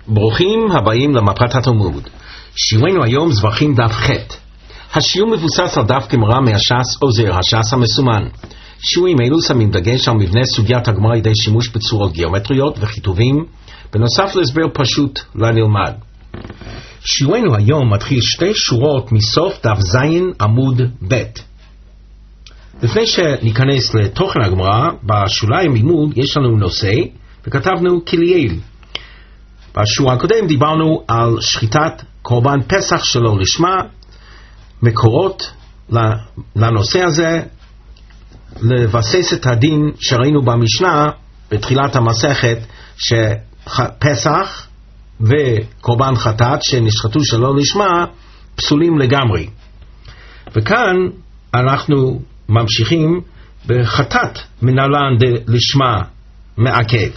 ברוכים הבאים למפת התלמוד. שיעורנו היום זבחים דף ח'. השיעור מבוסס על דף גמרא מהש"ס עוזר, הש"ס המסומן. שיעורים אלו שמים דגש על מבנה סוגיית הגמרא על ידי שימוש בצורות גיאומטריות וכיתובים, בנוסף להסבר פשוט לנלמד. שיעורנו היום מתחיל שתי שורות מסוף דף ז' עמוד ב'. לפני שניכנס לתוכן הגמרא, בשוליים עימוד יש לנו נושא וכתבנו כליאל. בשורה הקודם דיברנו על שחיטת קורבן פסח שלא לשמה, מקורות לנושא הזה, לבסס את הדין שראינו במשנה בתחילת המסכת, שפסח וקורבן חטאת שנשחטו שלא לשמה פסולים לגמרי. וכאן אנחנו ממשיכים בחטאת מנהלן לשמה מעכב.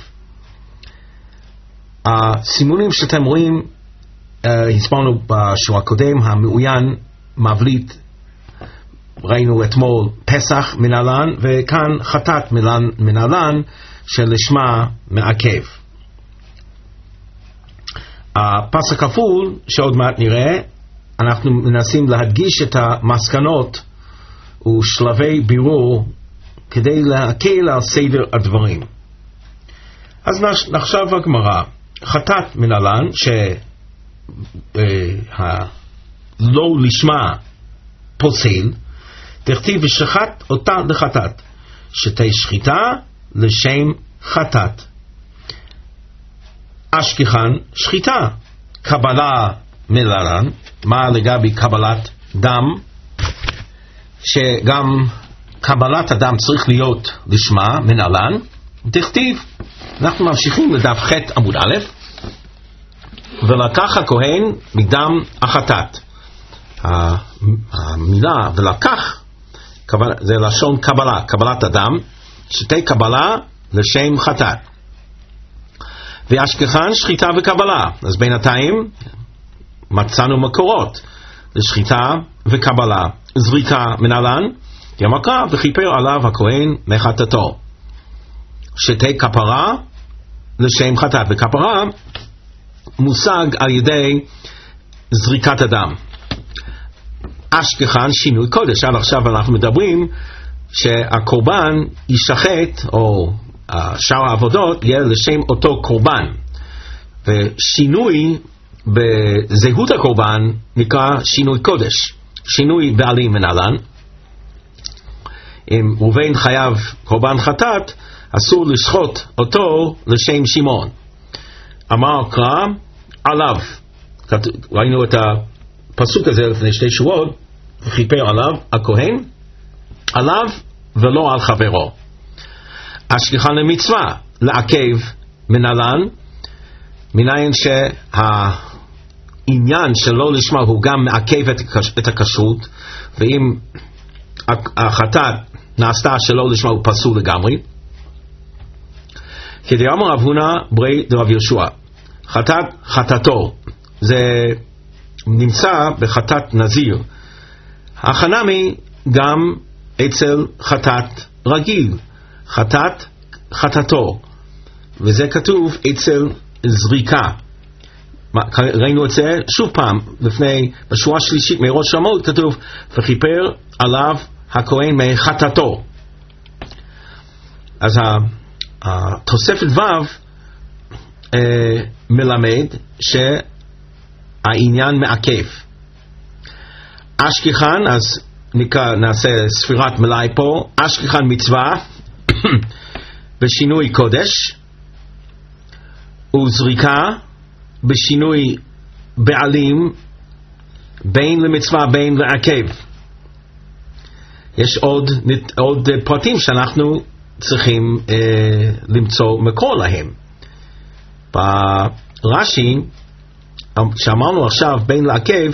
הסימונים שאתם רואים, הסברנו בשורה הקודם, המעוין מבליט, ראינו אתמול פסח מנהלן, וכאן חטאת מנהלן שלשמה מעכב. הפס הכפול שעוד מעט נראה, אנחנו מנסים להדגיש את המסקנות ושלבי בירור כדי להקל על סדר הדברים. אז נחשב הגמרא, חטאת מנהלן שלא לשמה פוסל, תכתיב ושחט אותה לחטאת, שתי שחיטה לשם חטאת. אשכחן שחיטה, קבלה מנהלן, מה לגבי קבלת דם, שגם קבלת הדם צריך להיות לשמה מנהלן, תכתיב. אנחנו ממשיכים לדף ח' עמוד א', ולקח הכהן מדם החטאת. המילה ולקח זה לשון קבלה, קבלת הדם, שתי קבלה לשם חטאת. ואשכחן שחיטה וקבלה. אז בינתיים מצאנו מקורות לשחיטה וקבלה. זריקה מנהלן, ימקה וכיפר עליו הכהן מחטאתו. שתי כפרה לשם חטאת, וכפרה מושג על ידי זריקת הדם. אשכחן שינוי קודש. עד עכשיו אנחנו מדברים שהקורבן ישחט, או שאר העבודות יהיה לשם אותו קורבן, ושינוי בזהות הקורבן נקרא שינוי קודש, שינוי בעלים מנהלן. אם ראובן חייב קורבן חטאת, אסור לשחוט אותו לשם שמעון. אמר קרא עליו, ראינו את הפסוק הזה לפני שתי שורות, וכיפר עליו הכהן, עליו ולא על חברו. אשכחן למצווה, לעכב מנהלן, מניין שהעניין שלא לשמה הוא גם מעכב את הכשרות, ואם החטאת נעשתה שלא לשמה הוא פסול לגמרי. כדי אמר רב הונא ברי דרב יהושע, חטאתו, זה נמצא בחטאת נזיר. החנמי גם אצל חטאת רגיל, חטאתו, וזה כתוב אצל זריקה. ראינו את זה שוב פעם לפני, בשורה שלישית מראש עמוד כתוב וכיפר עליו הכהן מחטאתו. אז התוספת ו' מלמד שהעניין מעכב. אשכחן, אז נעשה ספירת מלאי פה, אשכחן מצווה בשינוי קודש, וזריקה בשינוי בעלים, בין למצווה בין לעכב. יש עוד פרטים שאנחנו צריכים למצוא מקור להם. ברש"י שאמרנו עכשיו בין לעכב,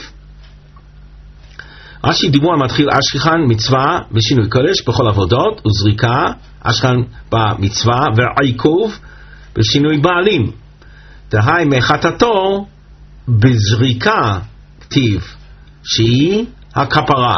רש"י דיבור מתחיל אשכחן מצווה בשינוי קודש בכל עבודות, וזריקה אשכחן במצווה, ועיכוב בשינוי בעלים. דהי מחטאתו בזריקה כתיב שהיא הכפרה.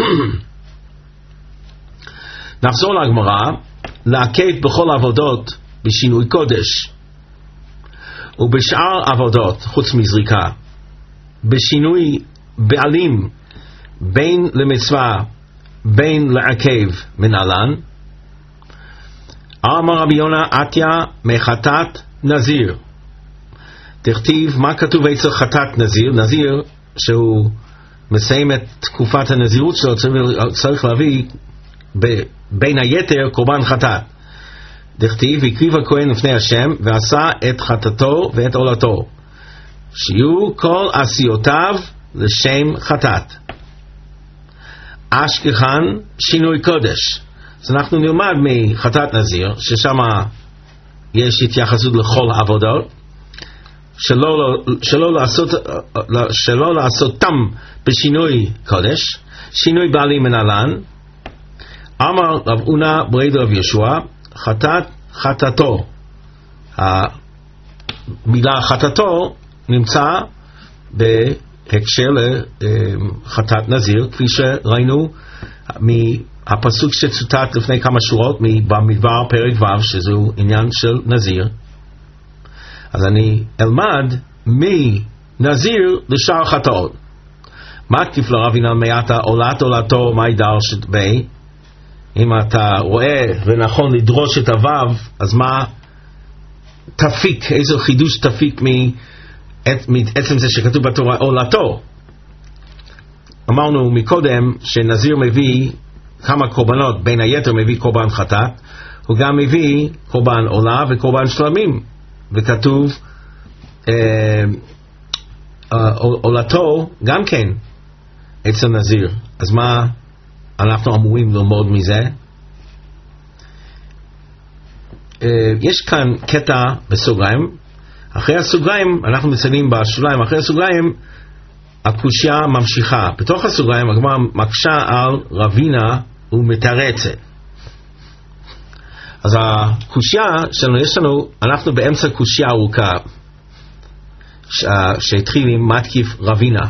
נחזור לגמרא, לעכב בכל עבודות בשינוי קודש, ובשאר עבודות חוץ מזריקה, בשינוי בעלים בין למצווה בין לעכב מנהלן. אמר רבי יונה עטיה מחטאת נזיר. תכתיב מה כתוב אצל חטאת נזיר. נזיר שהוא מסיים את תקופת הנזירות שלו צריך להביא בין היתר קורבן חטאת. תכתיב הקריב הכהן לפני השם ועשה את חטאתו ואת עולתו, שיהיו כל עשיותיו לשם חטאת. אשכחן שינוי קודש. אז אנחנו נלמד מחטאת נזיר ששם יש התייחסות לכל העבודות, שלא לעשותם בשינוי קודש, שינוי בעלים מנהלן. אמר רב הונא ברי דרב יהושע חטאתו. המילה חטאתו נמצא בהקשר לחטאת נזיר, כפי שראינו מהפסוק שצוטט לפני כמה שורות במדבר פרק ו', שזהו עניין של נזיר. אז אני אלמד מנזיר לשאר חטאות. מה תקיף לרב הינן מעתה עולת עולתו מהי דרשת בי? אם אתה רואה ונכון לדרוש את הוו, אז מה תפיק, איזה חידוש תפיק מעצם זה שכתוב בתורה עולתו? אמרנו מקודם שנזיר מביא כמה קורבנות, בין היתר מביא קורבן חטאת, הוא גם מביא קורבן עולה וקורבן שלמים, וכתוב עולתו גם כן אצל נזיר. אז מה אנחנו אמורים ללמוד מזה? יש כאן קטע בסוגריים, אחרי הסוגריים אנחנו מציינים בשוליים, אחרי הסוגריים הקושיה ממשיכה. בתוך הסוגריים הגמרא מקשה על רבינה ומתרצת. אז הקושיה שלנו, אנחנו באמצע קושיה ארוכה שהתחיל עם מתקיף רבינה,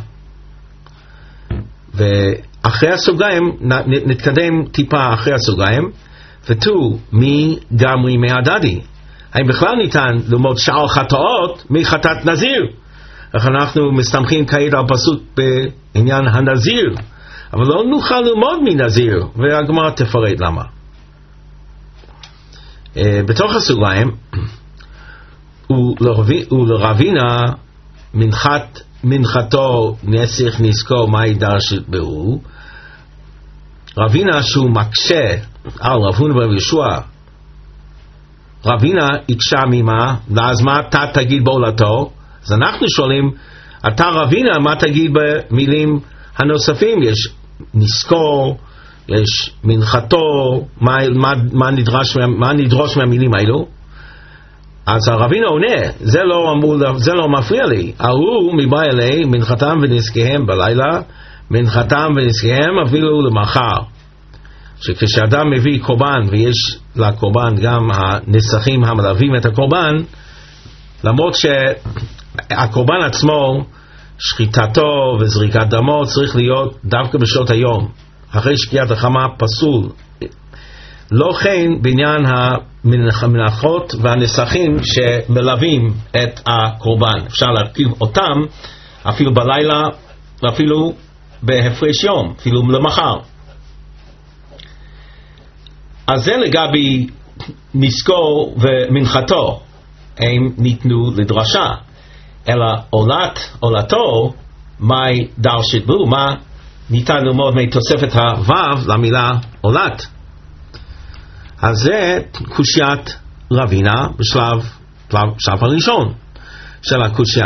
ואחרי הסוגריים נתקדם טיפה אחרי הסוגריים, ותו מי גמרי מהדדי. האם בכלל ניתן ללמוד שאר חטאות מחטאת נזיר? איך אנחנו מסתמכים כעת על פסוק בעניין הנזיר, אבל לא נוכל ללמוד מנזיר, והגמרא תפרט למה. בתוך הסוגריים, ולרבינה מנחתו נסיך נזכו מהי דרשת בהו. רבינה שהוא מקשה על רב הונא ורב יהושע, רבינה הקשה ממה? אז מה אתה תגיד בעולתו? אז אנחנו שואלים, אתה רבינה מה תגיד במילים הנוספים? יש נזכו, יש מנחתו, מה נדרוש מהמילים האלו? אז הרבינה עונה, זה לא מפריע לי. ההוא מבא אלי מנחתם ונזקיהם בלילה, מנחתם ונזקיהם אפילו למחר. שכשאדם מביא קורבן ויש לקורבן גם הנסחים המלווים את הקורבן, למרות שהקורבן עצמו שחיטתו וזריקת דמו צריך להיות דווקא בשעות היום אחרי שקיעת החמה פסול. לא כן בעניין המנחות והנסחים שמלווים את הקורבן, אפשר להרכיב אותם אפילו בלילה ואפילו בהפרש יום, אפילו למחר. אז זה לגבי נזקו ומנחתו, הם ניתנו לדרשה. אלא עולתו, מהי דרשת בו, מה ניתן ללמוד מתוספת הוו למילה עולת. אז זה קושיית רבינה בשלב הראשון של הקושיה.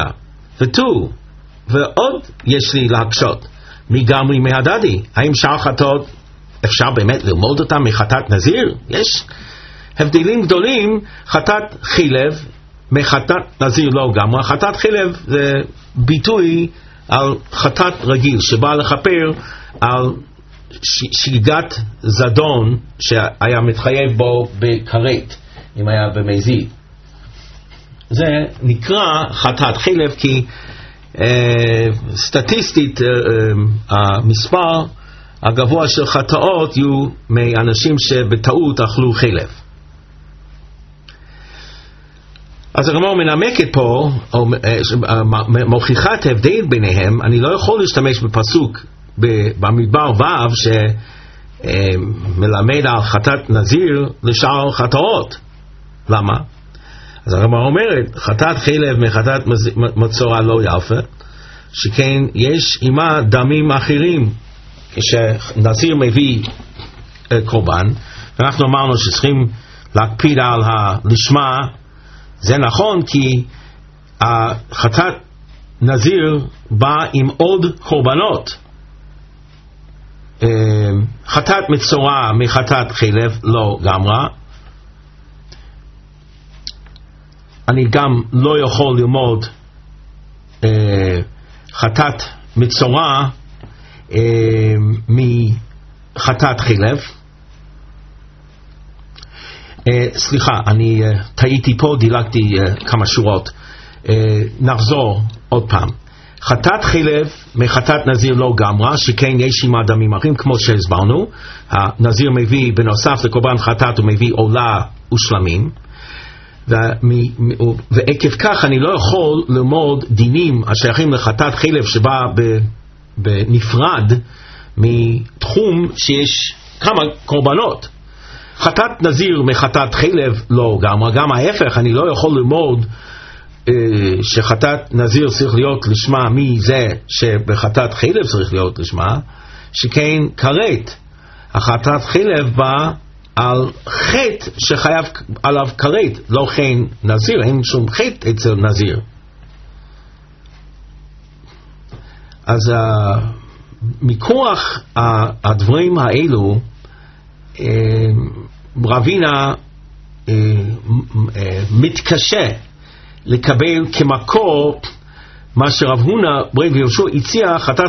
ועוד יש לי להקשות, מי גמרי מהדדי? האם שאר חטאות אפשר באמת ללמוד אותם מחטאת נזיר? יש הבדלים גדולים. חטאת חילב מחטאת נזיר לא גמרי. חטאת חילב זה ביטוי על חטאת רגיל שבא לכפר על שגיגת זדון שהיה מתחייב בו בכרת אם היה במזיד. זה נקרא חטאת חילב כי סטטיסטית המספר הגבוה של חטאות יהיו מאנשים שבטעות אכלו חילב. אז הגמרא מנמקת פה, או מוכיחה את ההבדל ביניהם. אני לא יכול להשתמש בפסוק במדבר ו' שמלמד על חטאת נזיר לשאר חטאות. למה? אז הגמרא אומרת, חטאת חלב מחטאת מצורע לא יפה, שכן יש עמה דמים אחרים. כשנזיר מביא קורבן, ואנחנו אמרנו שצריכים להקפיד על הלשמה, זה נכון, כי חטאת נזיר בא עם עוד קורבנות. חטאת מצורע מחטאת חלב לא גמרה. אני גם לא יכול ללמוד חטאת מצורע מחטאת חלב. סליחה, אני טעיתי פה, דילגתי כמה שורות. נחזור עוד פעם. חטאת חלב מחטאת נזיר לא גמרה, שכן יש עמה דמים אחרים, כמו שהסברנו. הנזיר מביא בנוסף לקורבן חטאת, הוא מביא עולה ושלמים, ועקב כך אני לא יכול ללמוד דינים השייכים לחטאת חלב שבא בנפרד מתחום שיש כמה קורבנות. חטאת נזיר מחטאת חלב לא גמרה. גם ההפך, אני לא יכול ללמוד שחטאת נזיר צריך להיות לשמה מזה שבחטאת חלב צריך להיות לשמה, שכן כרת. החטאת חלב בא על חטא שחייב עליו כרת, לא כן נזיר, אין שום חטא אצל נזיר. אז מכוח הדברים האלו רבינה מתקשה לקבל כמקור מה שרב הונא בן יהושע הציע, חטאת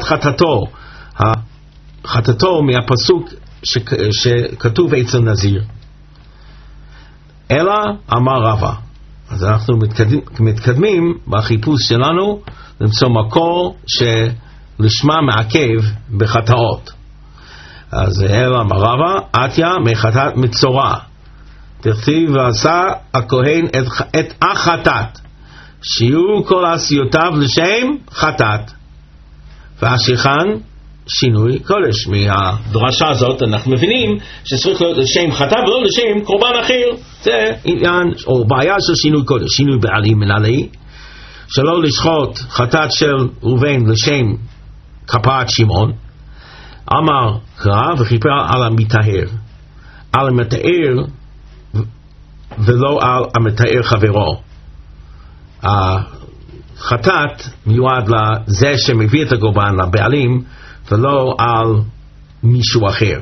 חטאתו מהפסוק שכתוב אצל נזיר. אלא אמר רבא. אז אנחנו מתקדמים בחיפוש שלנו למצוא מקור שלשמה מעכב בחטאות. אז אלא אמר רבא, עטיה מחטאת מצורע. תכתיב ועשה הכהן את החטאת, שיהיו כל עשיותיו לשם חטאת, והשיכן שינוי קודש. מהדרשה הזאת אנחנו מבינים שצריך להיות לשם חטאת ולא לשם קורבן אחר. זה עניין או בעיה של שינוי קודש, שינוי בעלים מנהלי, שלא לשחוט חטאת של ראובן לשם כפרת שמעון. אמר קרא וכיפר על המטהר, על המטהר ולא על המטהר חברו. החטאת מיועד לזה שמביא את הקורבן לבעלים, ולא על מישהו אחר.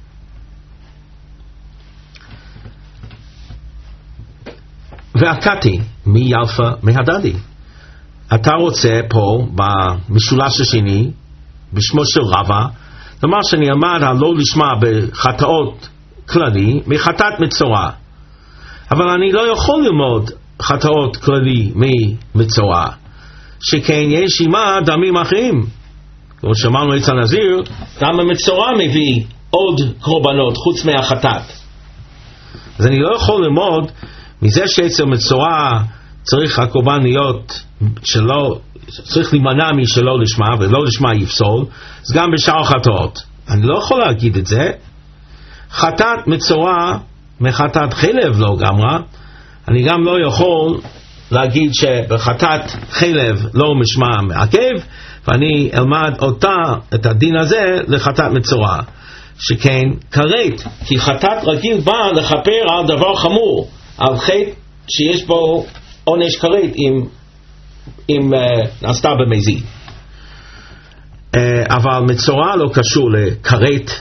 והקטי מי ילפה מהדדי. אתה רוצה פה במשולש השני בשמו של רבא לומר שאני עמד על לא לשמה בחטאות כללי מחטאת מצורע, אבל אני לא יכול ללמוד חטאות כללי ממצורע, שכן יש עמה דמים אחרים. כמו שאמרנו אצל נזיר, גם המצורע מביא עוד קורבנות חוץ מהחטאת. אז אני לא יכול ללמוד מזה שאצל מצורע צריך הקורבן להיות שלא, צריך להימנע משלא לשמה ולא לשמה יפסול, אז גם בשאר חטאות אני לא יכול להגיד את זה. חטאת מצורע מחטאת חלב לא גמרה, אני גם לא יכול להגיד שבחטאת חלב לא משמע מעכב, ואני אלמד אותה, את הדין הזה, לחטאת מצורע, שכן כרת, כי חטאת רגיל בא לכפר על דבר חמור, על חטא שיש בו עונש כרת אם נעשתה במזיד. אבל מצורע לא קשור לכרת.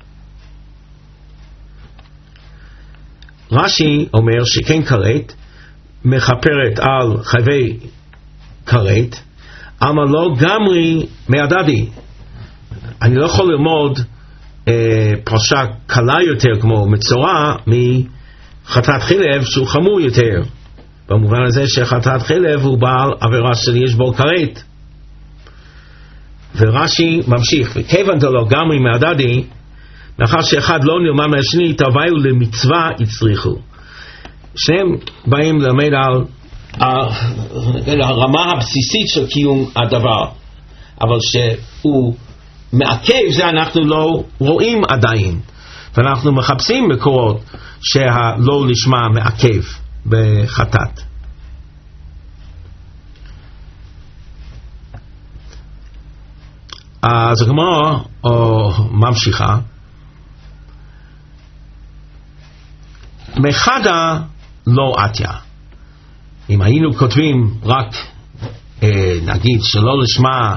רש"י אומר שכן כרת מחפרת על חייבי כרת, אבל לא גמרי מהדדי. אני לא יכול ללמוד פרשה קלה יותר כמו מצורע מחטאת חלב שהוא חמור יותר, במובן הזה שחטאת חלב הוא בעל עבירה שיש בו כרת. ורש"י ממשיך, וכיוון דלא גמרי מהדדי, מאחר שאחד לא נלמד מהשני, תביאו למצווה יצריכו. שניהם באים ללמד על הרמה הבסיסית של קיום הדבר, אבל שהוא מעכב, זה אנחנו לא רואים עדיין, ואנחנו מחפשים מקורות שהלא לשמה מעכב בחטאת. אז הגמרא ממשיכה, מחדה לא עתיה. אם היינו כותבים רק נגיד שלא לשמה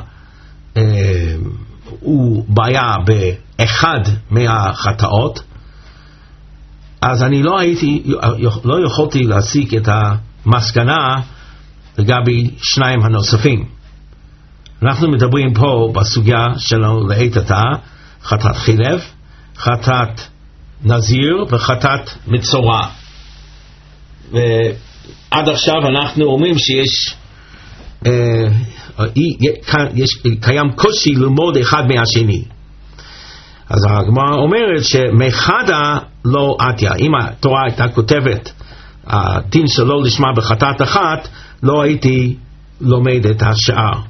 הוא בעיה באחד מהחטאות, אז אני לא יכולתי להסיק את המסקנה לגבי שניים הנוספים. אנחנו מדברים פה בסוגיה שלנו לעת עתה, חטאת חילב, חטאת נזיר וקחת מצורע. ועד עכשיו אנחנו אומרים שיש קיים קושי ללמוד אחד מהשני. אז הגמרא אומרת שמחדה לא עתיה. אם התורה הייתה כותבת הדין שלא לשמה בחטאת אחת, לא הייתי לומד את השאר.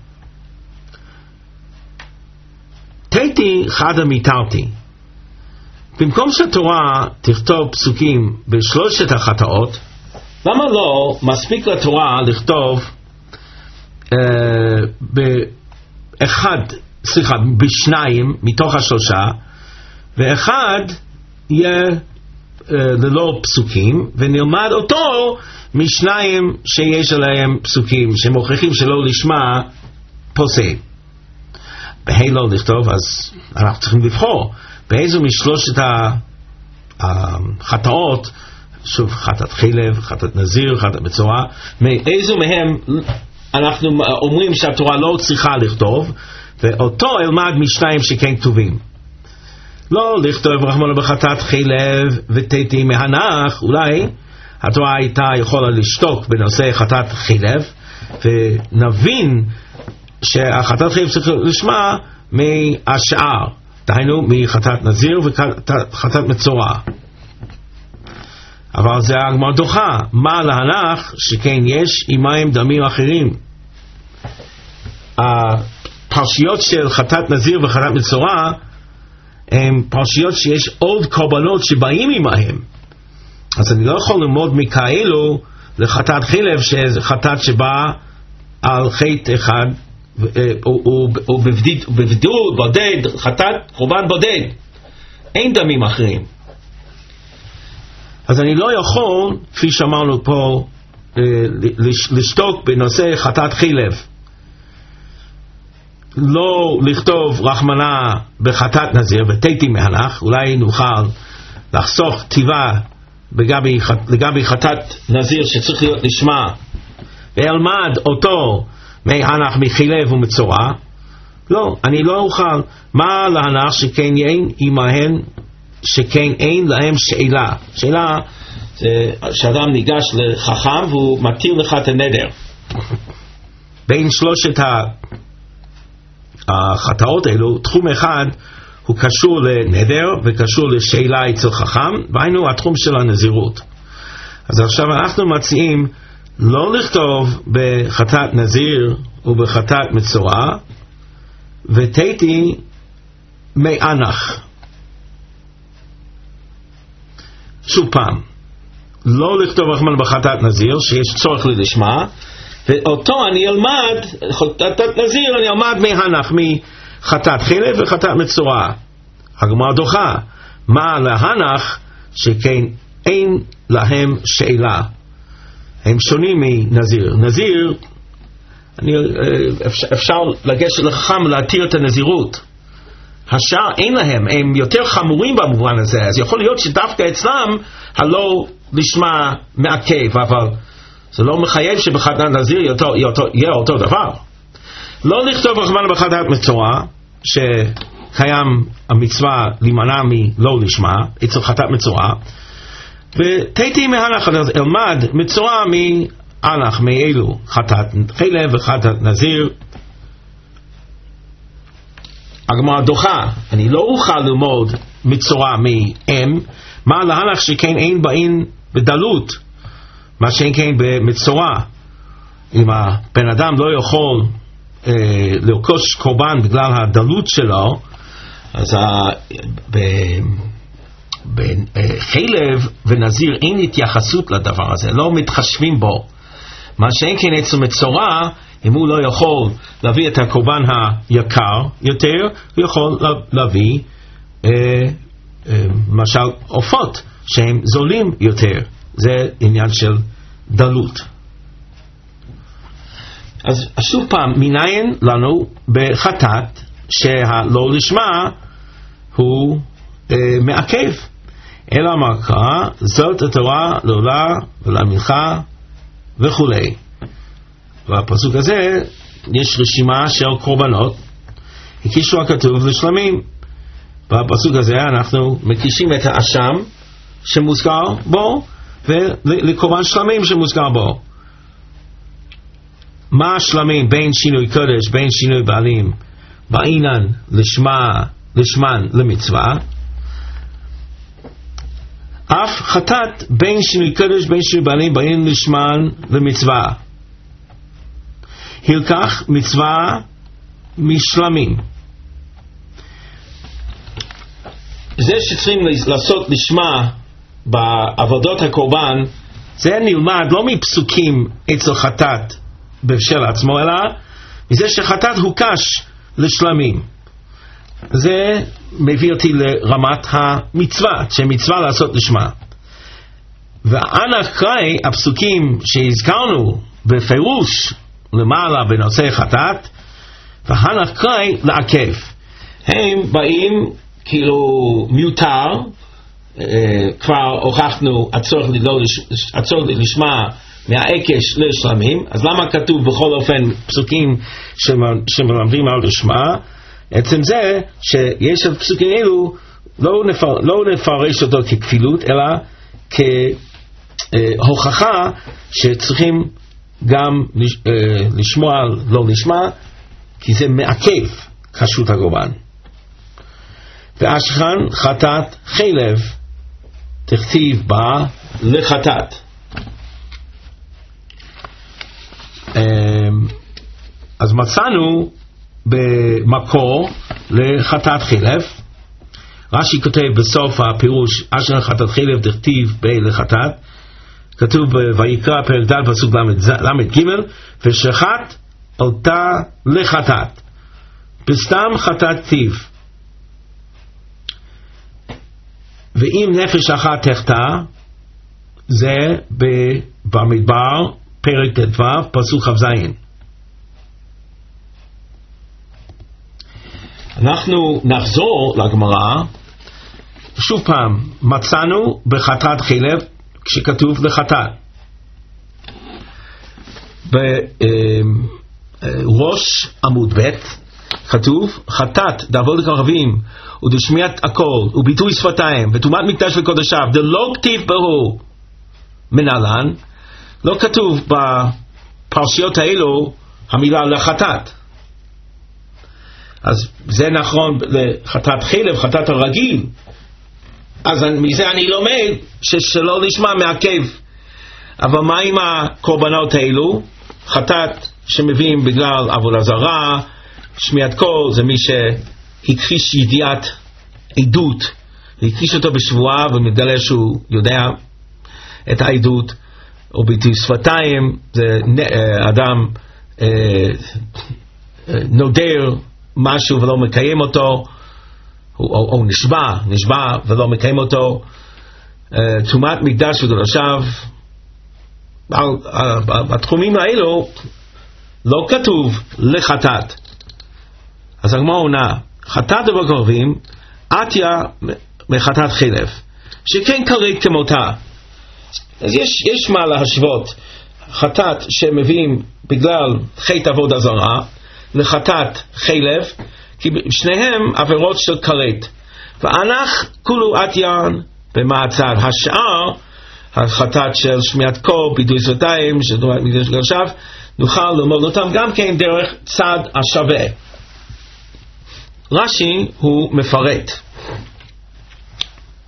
תיתי חדה מיתרתי. במקום שהתורה תכתוב פסוקים בשלושת החטאות, למה לא מספיק לתורה לכתוב בשניים מתוך השלושה, ואחד יהיה ללא פסוקים, ונלמד אותו משניים שיש עליהם פסוקים שמוכיחים שלא לשמה פוסק. בהילו לכתוב, אז אנחנו צריכים לבחור באיזו משלושת החטאות, שוב, חטאת חילב, חטאת נזיר, חטאת מצורע, מאיזו מהם אנחנו אומרים שהתורה לא צריכה לכתוב, ואותו אלמד משניים שכן כתובים. לא לכתוב רחמנא בחטאת חילב ותיתי מהנח. אולי התורה הייתה יכולה לשתוק בנושא חטאת חילב, ונבין שהחטאת חילב צריך לשמה מהשאר, דהיינו מחטאת נזיר וחטאת מצורע. אבל זה הגמרא דוחה, מה להנח שכן יש עמהם דמים אחרים. הפרשיות של חטאת נזיר וחטאת מצורע הן פרשיות שיש עוד קורבנות שבאים עמהם, אז אני לא יכול ללמוד מכאלו לחטאת חילב, שזה חטאת שבא על חטא אחד, הוא בבדידות בודד, חטאת קורבן בודד, אין דמים אחרים. אז אני לא יכול, כפי שאמרנו פה, לשתוק בנושא חטאת חילב, לא לכתוב רחמנא בחטאת נזיר ותיתי מהנח. אולי נוכל לחסוך כתיבה לגבי חטאת נזיר שצריך להיות נשמע, ואלמד אותו מהנח מחילב ומצורע. לא, אני לא אוכל. מה להנח שכן אין עמהן, שכן אין להם שאלה. שאלה זה שאדם ניגש לחכם והוא מתיר לך את הנדר. בין שלושת החטאות האלו, תחום אחד הוא קשור לנדר וקשור לשאלה אצל חכם, והיינו התחום של הנזירות. אז עכשיו אנחנו מציעים לא לכתוב בחטאת נזיר ובחטאת מצורע ותיתי מהנח. שוב פעם, לא לכתוב רחמנא בחטאת נזיר שיש צורך ללשמה, ואותו אני אלמד, חטאת נזיר אני אלמד מהנח, מחטאת חילב וחטאת מצורע. הגמרא דוחה, מה להנח שכן אין להם שאלה, הם שונים מנזיר. נזיר, אפשר לגשת לחכם להתיר את הנזירות, השאר אין להם, הם יותר חמורים במובן הזה, אז יכול להיות שדווקא אצלם הלא לשמה מעכב, אבל זה לא מחייב שבחטאת נזיר יהיה אותו דבר. לא לכתוב רחמנא בחטאת מצורע, שקיים המצווה להימנע מלא לשמה אצל חטאת מצורע, ותיתי מהנח, אלמד מצורע מהנח, מאלו חטאת חילב וחטאת נזיר. הגמרא דוחה, אני לא אוכל ללמוד מצורע מאם, מה להנח שכן אין באין בדלות, מה שאין כן במצורע, אם הבן אדם לא יכול לרכוש קורבן בגלל הדלות שלו, אז בחלב ונזיר אין התייחסות לדבר הזה, לא מתחשבים בו. מה שאין כן אצל מצורע, אם הוא לא יכול להביא את הקורבן היקר יותר, הוא יכול להביא למשל עופות שהם זולים יותר. זה עניין של דלות. אז שוב פעם, מניין לנו בחטאת שהלא לשמה הוא מעכב. אלא אמר זאת התורה לעולה ולמנחה וכולי. והפסוק הזה יש רשימה של קורבנות, הקישו הכתוב לשלמים. בפסוק הזה אנחנו מקישים את האשם שמוזכר בו ולקורבן שלמים שמוזכר בו. מה השלמים בין שינוי קודש בין שינוי בעלים בעינן לשמן למצווה? אף חטאת בין שינוי קודש בין שינוי בעלים בעינן לשמן למצווה. הלקח מצווה משלמים. זה שצריכים לעשות לשמה בעבודות הקורבן, זה נלמד לא מפסוקים אצל חטאת בשל עצמו, אלא מזה שחטאת הוקש לשלמים. זה מביא אותי לרמת המצווה, שמצווה לעשות לשמה. ואנא קראי הפסוקים שהזכרנו בפירוש למעלה בנושא חטאת, והנא קראי לעכב. הם באים כאילו מיותר, כבר הוכחנו הצורך לשמה מהעקש לשלמים, אז למה כתוב בכל אופן פסוקים שמלמדים על לשמה? עצם זה שיש את פסוקים אלו לא נפרש אותו ככפילות, אלא כהוכחה שצריכים גם לשמוע לא לשמה, כי זה מעכב כשרות הקורבן. ואשכן חטאת חלב תכתיב בה לחטאת. אז מצאנו במקור לחטאת חלב. רש"י כותב בסוף הפירוש אשכן חטאת חלב תכתיב בה לחטאת, כתוב ויקרא פרק ד' פסוק ל"ג, ושחט אותה לחטאת. בסתם חטאת כתיב ואם נפש אחת תחטא, זה במדבר פרק ט"ו פסוק כ"ז. אנחנו נחזור לגמרא. שוב פעם, מצאנו בחטאת חלב כשכתוב לחטאת. בראש עמוד ב' כתוב חטאת דאבות לקרבים ודשמיעת הקול וביטוי שפתיים וטומאת מקדש וקודשיו דלא כתיב בהו מנהלן. לא כתוב בפרשיות האלו המילה לחטאת. אז זה נכון לחטאת חלב, חטאת הרגיל. אז מזה אני לומד שלא נשמע מעכב. אבל מה עם הקורבנות האלו? חטאת שמביאים בגלל עבודה זרה, שמיעת קול, זה מי שהכחיש ידיעת עדות, הכחיש אותו בשבועה ומתגלה שהוא יודע את העדות, או ביטוי שפתיים, זה אדם נודר משהו ולא מקיים אותו, או נשבע ולא מקיים אותו. טומאת מקדש וקודשיו, בתחומים האלו לא כתוב לחטאת. אז הגמרא עונה, חטאת בקרבים עטיה מחטאת חלב, שכן קרית כמותה. אז יש מה להשוות חטאת שמביאים בגלל חטא עבודה זרה לחטאת חלב, כי שניהם עבירות של קרית. ואנך כולו עטיין במעצר. השאר, החטאת של שמיעת קול, ביטוי שפתיים, עכשיו נוכל ללמוד אותם גם כן דרך צד השווה. רש"י הוא מפרט.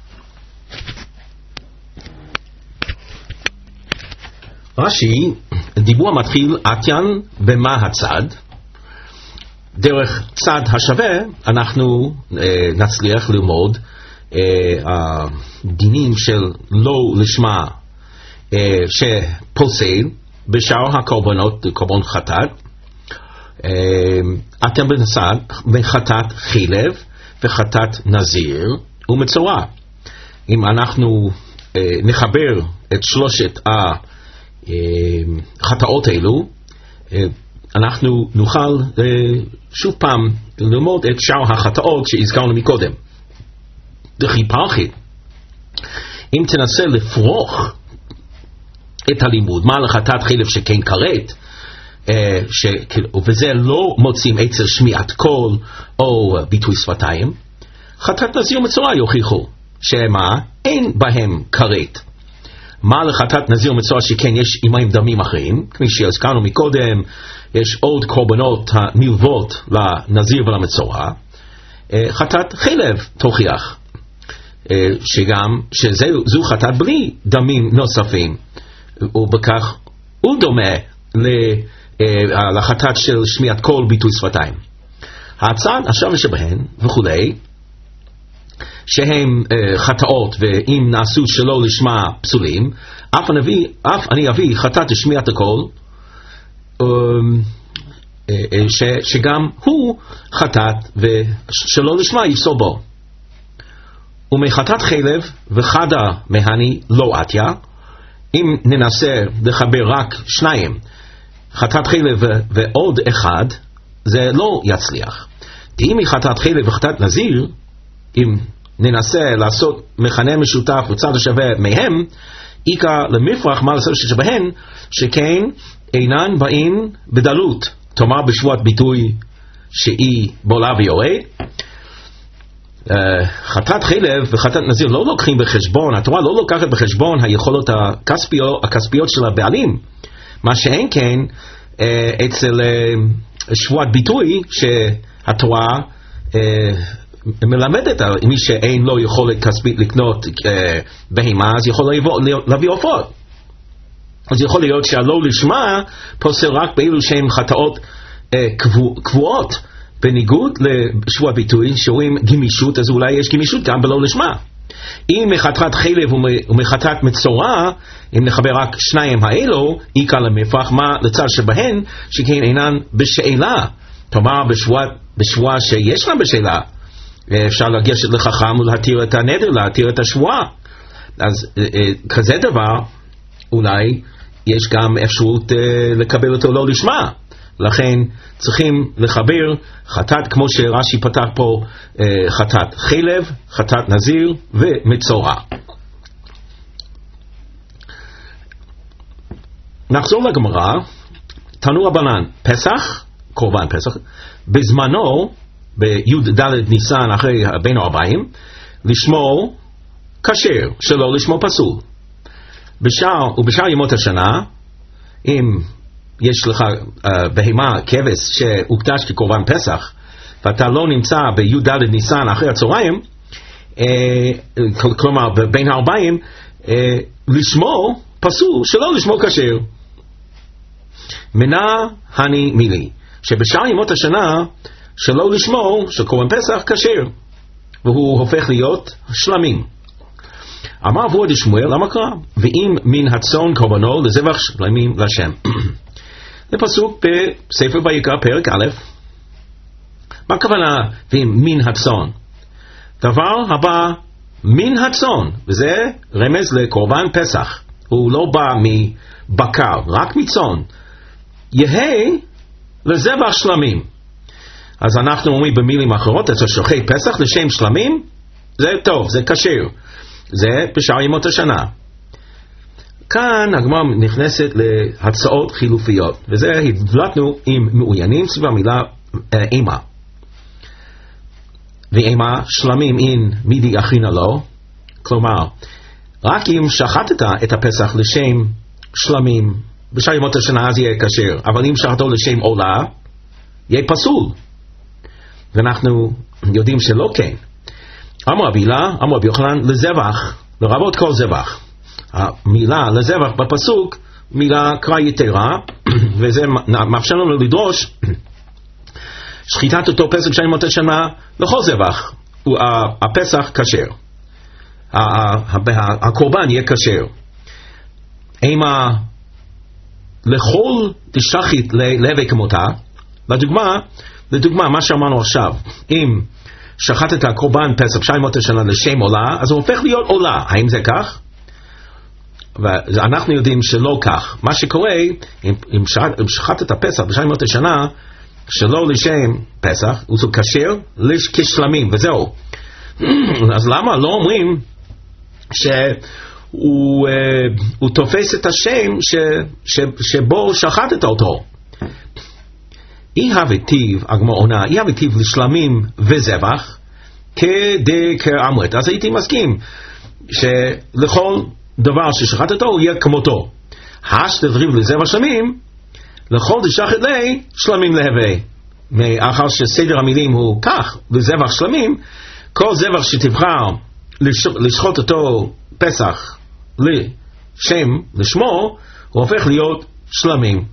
רש"י דיבור מתחיל עטיין במה הצד. דרך צד השווה אנחנו נצליח ללמוד הדינים של לא לשמה שפוסל בשאר הקורבנות, קורבן חטאת. אתם בחטאת חילב וחטאת נזיר ומצורע. אם אנחנו נחבר את שלושת החטאות האלו, אנחנו נוכל שוב פעם ללמוד את שאר החטאות שהזכרנו מקודם. דחי פרחי, אם תנסה לפרוח את הלימוד, מה לחטאת חילב שכן כרת, וזה לא מוצאים אצל שמיעת קול או ביטוי שפתיים, חטאת נזיר ומצורע יוכיחו שמה אין בהם כרת. מה לחטאת נזיר ומצורע שכן יש עמהם דמים אחרים, כפי שהזכרנו מקודם, יש עוד קורבנות הנלוות לנזיר ולמצורע. חטאת חילב תוכיח שגם שזו חטאת בלי דמים נוספים, ובכך הוא דומה לחטאת של שמיעת קול ביטוי שפתיים. הצד השווה שבהן וכולי, שהם חטאות ואם נעשו שלא לשמה פסולים, אף אני אביא חטאת לשמיעת הקול, שגם הוא חטאת ושלא לשמה יפסול בו. ומחטאת חילב וחדה מהני לא עטיה, אם ננסה לחבר רק שניים, חטאת חילב ועוד אחד, זה לא יצליח. אם מחטאת חילב וחטאת נזיר, אם ננסה לעשות מכנה משותף וצד השווה מהם, איקה למפרח מה לעשות שבהן, שכן אינן באים בדלות, תאמר בשבועת ביטוי שהיא בולה ויורד. חטאת חילב וחטאת נזיר לא לוקחים בחשבון, התורה לא לוקחת בחשבון היכולות הכספיות של הבעלים, מה שאין כן אצל שבועת ביטוי שהתורה מלמדת על מי שאין לו יכולת כספית לקנות בהמה, אז יכול להביא עופות. אז יכול להיות שהלא לשמה פוסל רק באילו שהם חטאות קבועות, בניגוד לשבוע ביטוי שרואים גמישות, אז אולי יש גמישות גם בלא לשמה. אם מחטאת חילב ומחטאת מצורע, אם נחבר רק שניים האלו, איקה למפרח מה לצד שבהן, שכן אינן בשאלה. תאמר בשבוע שיש לה בשאלה, אפשר לגשת לחכם ולהתיר את הנדר, להתיר את השבועה. אז כזה דבר, אולי יש גם אפשרות לקבל אותו לא לשמה. לכן צריכים לחבר חטאת, כמו שרש"י פתח פה, חטאת חילב, חטאת נזיר ומצורע. נחזור לגמרא. תנו רבנן, פסח, קורבן פסח, בזמנו, בי"ד ניסן אחרי בין 40, לשמו כשר, שלא לשמו פסול. ובשאר ימות השנה, אם יש לך בהמה, כבש שהוקדש כקורבן פסח, ואתה לא נמצא בי"ד ניסן אחרי הצהריים, כלומר בין 40, לשמו פסול, שלא לשמו כשר. מנה הני מילי, שבשאר ימות השנה, שלא לשמו של קורבן פסח כשר, והוא הופך להיות שלמים. אמר ועוד שמואל המקרא, ואם מן הצאן קורבנו לזבח שלמים לשם. זה פסוק בספר ויקרא פרק א'. מה הכוונה ואם מן הצאן? דבר הבא מן הצאן, וזה רמז לקורבן פסח. הוא לא בא מבקר, רק מצאן. יהא לזבח שלמים. אז אנחנו אומרים במילים אחרות, אצל שוחי פסח לשם שלמים, זה טוב, זה כשר. זה בשאר ימות השנה. כאן הגמרא נכנסת להצעות חילופיות, וזה הבלטנו עם מעוינים סביב המילה אימה. ואימה שלמים אין מידי אכינה לו, כלומר, רק אם שחטת את הפסח לשם שלמים, בשאר ימות השנה אז יהיה כשר, אבל אם שחטו לשם עולה, יהיה פסול. ואנחנו יודעים שלא כן. אמר רבי הילה, אמר רבי יוחנן, לזבח, לרבות כל זבח. המילה לזבח בפסוק מילה קרא יתרה, וזה מאפשר לנו לדרוש שחיטת אותו פסח שנים אותה שנה לכל זבח, הפסח כשר, הקורבן יהיה כשר. אימה לכל תשחית להווה כמותה, לדוגמה מה שאמרנו עכשיו, אם שחט את הקורבן פסח שנים אותה שנה לשם עולה, אז הוא הופך להיות עולה. האם זה כך? ואנחנו יודעים שלא כך. מה שקורה, אם שחט את הפסח בשנים אותה שנה שלא לשם פסח, הוא כשר כשלמים, וזהו. אז למה לא אומרים שהוא תופס את השם שבו שחטת אותו? אי הוויטיב, הגמרא עונה, אי הוויטיב לשלמים וזבח כאמרת. אז הייתי מסכים שלכל דבר ששחטת אותו יהיה כמותו. השתדריב לזבח שלמים, לכל דשחט לי שלמים להווה. מאחר שסדר המילים הוא כך, לזבח שלמים, כל זבח שתבחר לשחוט אותו פסח לשם, לשמו, הוא הופך להיות שלמים.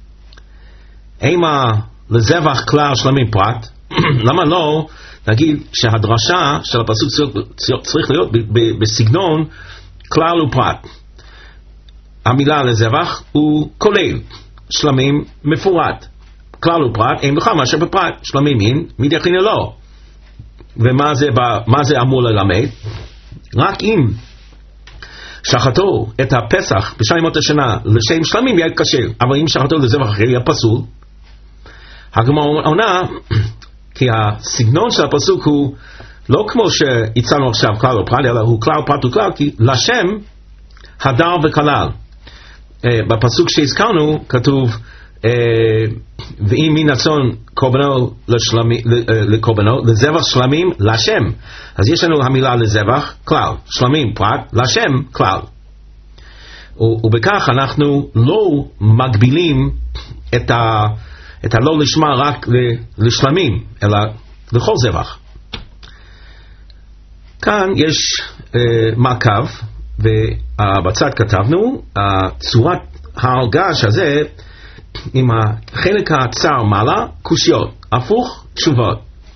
אימה לזבח כלל שלמים פרט, למה לא נגיד שהדרשה של הפסוק צריך להיות בסגנון כלל ופרט. המילה לזבח הוא כולל, שלמים מפורט. כלל ופרט, אין בכלל מאשר בפרט, שלמים אין, מידי הכינה לא. ומה זה אמור ללמד? רק אם שחטו את הפסח בשנים אותה שנה לשם שלמים יהיה כשר, אבל אם שחטו לזבח אחר יהיה פסול. הגמרא עונה, כי הסגנון של הפסוק הוא לא כמו שהצענו עכשיו כלל ופרט, אלא הוא כלל פרט וכלל, כי לשם הדר וכלל. בפסוק שהזכרנו כתוב ואם מן הצאן קורבנו לקורבנו לזבח שלמים לשם. אז יש לנו המילה לזבח כלל, שלמים פרט, לשם כלל. ובכך אנחנו לא מגבילים את הלא לשמה רק לשלמים, אלא לכל זבח. כאן יש מעקב, ובצד כתבנו צורת ההרגש הזה עם החלק הצר מעלה קושיות, הפוך תשובות.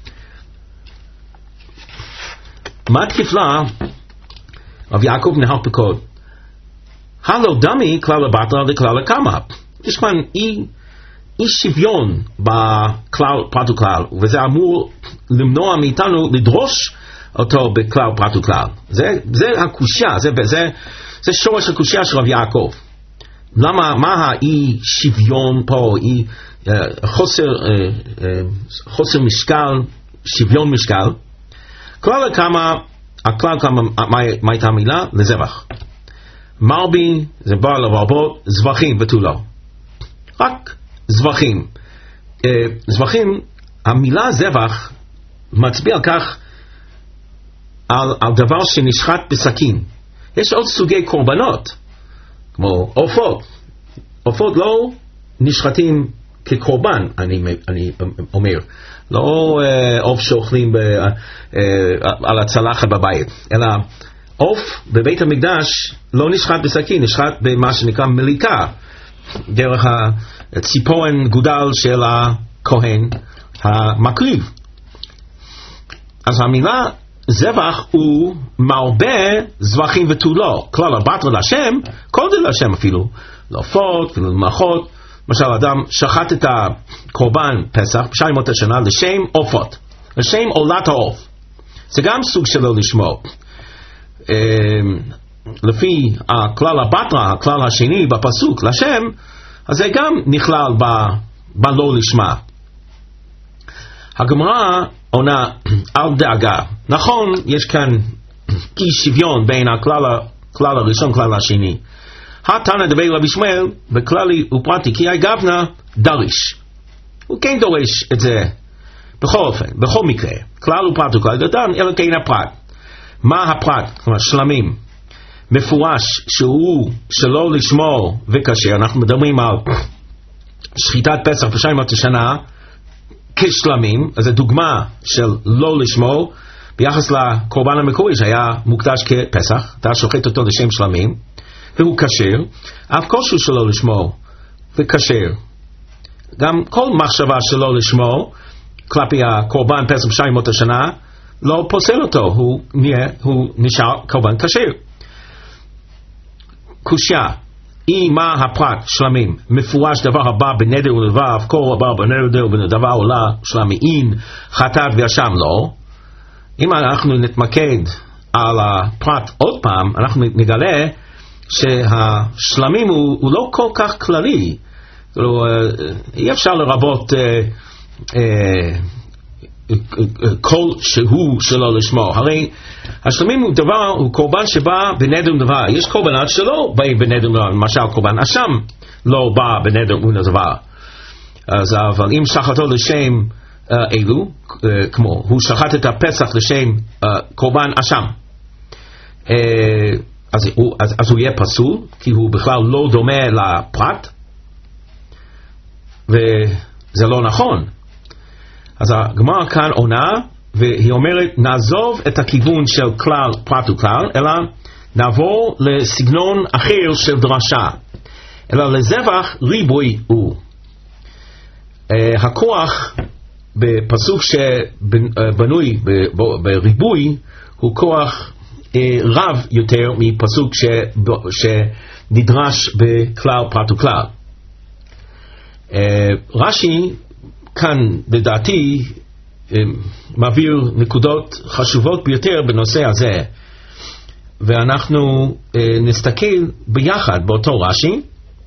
מה תקפלה רב יעקב נהר פקוד? הלא דמי כלל הבטלה לכלל הקמה. יש כאן אי שוויון בכלל פרט וכלל, וזה אמור למנוע מאיתנו לדרוש אותו בכלל פרט וכלל. זה הקושיה, זה שורש הקושיה של רב יעקב. למה, מה האי שוויון פה, חוסר משקל, שוויון משקל? הכלל כמה, מה הייתה המילה? לזבח. מרבי, זה בא לרבות, זבחים ותולו. רק זבחים. זבחים, המילה זבח מצביע על כך, על דבר שנשחט בסכין. יש עוד סוגי קורבנות, כמו עופות. עופות לא נשחטים כקורבן, אני אומר. לא עוף שאוכלים על הצלחת בבית, אלא עוף בבית המקדש לא נשחט בסכין, נשחט במה שנקרא מליקה, דרך הציפורן גודל של הכהן המקריב. אז המילה זבח הוא מרבה זבחים ותולו. כלל הבטלה להשם, קודם להשם אפילו, לעופות, אפילו למאכות. למשל, אדם שחט את הקורבן פסח, בשנים אותה שנה, לשם עופות, לשם עולת העוף. זה גם סוג שלו לשמו. לפי הכלל הבטלה, הכלל השני בפסוק, לשם, אז זה גם נכלל בלא לשמה. הגמרא עונה על דאגה. נכון, יש כאן אי שוויון בין הכלל הראשון לכלל השני. התנא דבי רבי שמואל בכללי ופרטי כי הגבנה דריש. הוא כן דורש את זה בכל אופן, בכל מקרה. כלל ופרט וכלל גדן, אלא כן הפרט. מה הפרט? כלומר שלמים. מפורש שהוא שלא לשמו וכשר. אנחנו מדברים על שחיטת פסח בשנים אותה שנה כשלמים, אז זו דוגמה של לא לשמו ביחס לקורבן המקורי שהיה מוקדש כפסח, אתה שוחט אותו לשם שלמים. והוא כשר, אף כלשהו שלא לשמו וכשר. גם כל מחשבה שלא לשמו כלפי הקורבן פסח בשער ימות השנה לא פוסל אותו, הוא נשאר קורבן כשר. קושיה, מה הפרט שלמים? מפורש דבר הבא בנדר ולבב, כל הבא בנדר ובנדבה עולה שלמין, חטאת ואשם לא. אם אנחנו נתמקד על הפרט עוד פעם, אנחנו נגלה שהשלמים הוא לא כל כך כללי. אי אפשר לרבות כל שהוא שלא לשמו. הרי השלמים הוא קורבן שבא בנדר ונדבה. יש קורבנות שלא באים בנדר ונדבה, למשל קורבן אשם לא בא בנדר ונדבה. אבל אם שחטו לשם אלו, כמו הוא שחט את הפסח לשם קורבן אשם, אז הוא יהיה פסול, כי הוא בכלל לא דומה לפרט, וזה לא נכון. אז הגמרא כאן עונה, והיא אומרת, נעזוב את הכיוון של כלל פרט וכלל, אלא נעבור לסגנון אחר של דרשה, אלא לזבח ריבוי הוא. הכוח בפסוק שבנוי בריבוי הוא כוח רב יותר מפסוק שנדרש בכלל פרט וכלל. רש"י כאן לדעתי מעביר נקודות חשובות ביותר בנושא הזה, ואנחנו נסתכל ביחד באותו רש"י.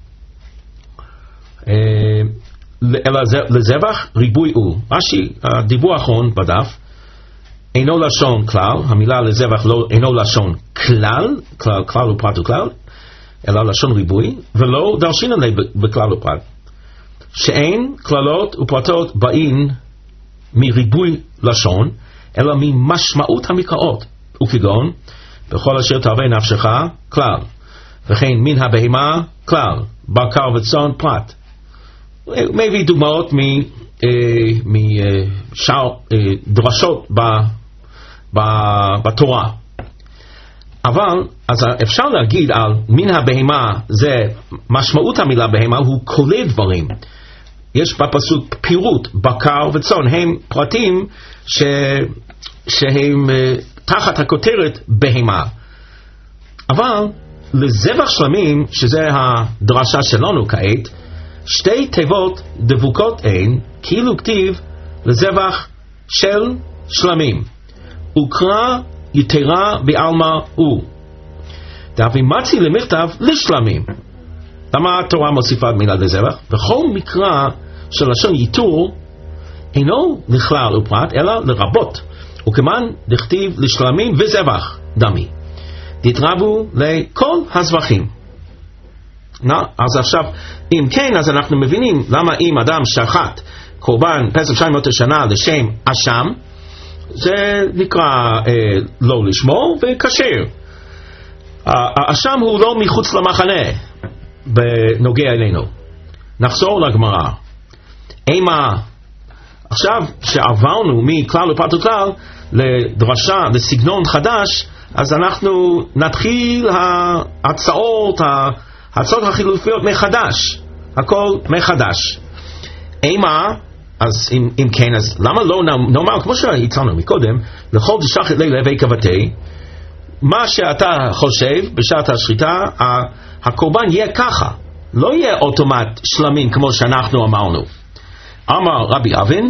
אלא לזבח ריבוי הוא. רש"י, הדיבור האחרון בדף, אינו לשון כלל, המילה לזבח אינו לשון כלל, כלל ופרט וכלל, אלא לשון ריבוי, ולא דרשין עלי בכלל ופרט. שאין כללות ופרטות באים מריבוי לשון, אלא ממשמעות המקראות, וכגון, בכל אשר תרבה נפשך כלל, וכן מן הבהמה כלל, בקר וצאן פרט. מביא דוגמאות משאר דרשות בתורה. אבל אז אפשר להגיד על מן הבהמה, זה משמעות המילה בהמה הוא כולל דברים. יש בפסוק פירוט, בקר וצאן, הם פרטים שהם תחת הכותרת בהמה. אבל לזבח שלמים, שזה הדרשה שלנו כעת, שתי תיבות דבוקות הן, כאילו כתיב לזבח של שלמים. וקרא יתרה בעלמא הוא. דאבימצי למכתב לשלמים. למה התורה מוסיפה מילה לזבח? בכל מקרא של לשון ייתור אינו לכלל ופרט, אלא לרבות. וכמן דכתיב לשלמים וזבח דמי. דתרבו לכל הזבחים. אז עכשיו, אם כן, אז אנחנו מבינים למה אם אדם שחט קורבן פסח בשער ימות השנה לשם אשם, זה נקרא לא לשמו וכשר. האשם הוא לא מחוץ למחנה בנוגע אלינו. נחזור לגמרא. עכשיו שעברנו מכלל ופרט וכלל לדרשה, לסגנון חדש, אז אנחנו נתחיל ההצעות החילופיות מחדש, הכל מחדש. אז אם כן, אז למה לא נאמר, כמו שהצענו מקודם, לכל דשחט לוי קבתי, מה שאתה חושב בשעת השחיטה, הקורבן יהיה ככה, לא יהיה אוטומט שלמים כמו שאנחנו אמרנו. אמר רבי אבן,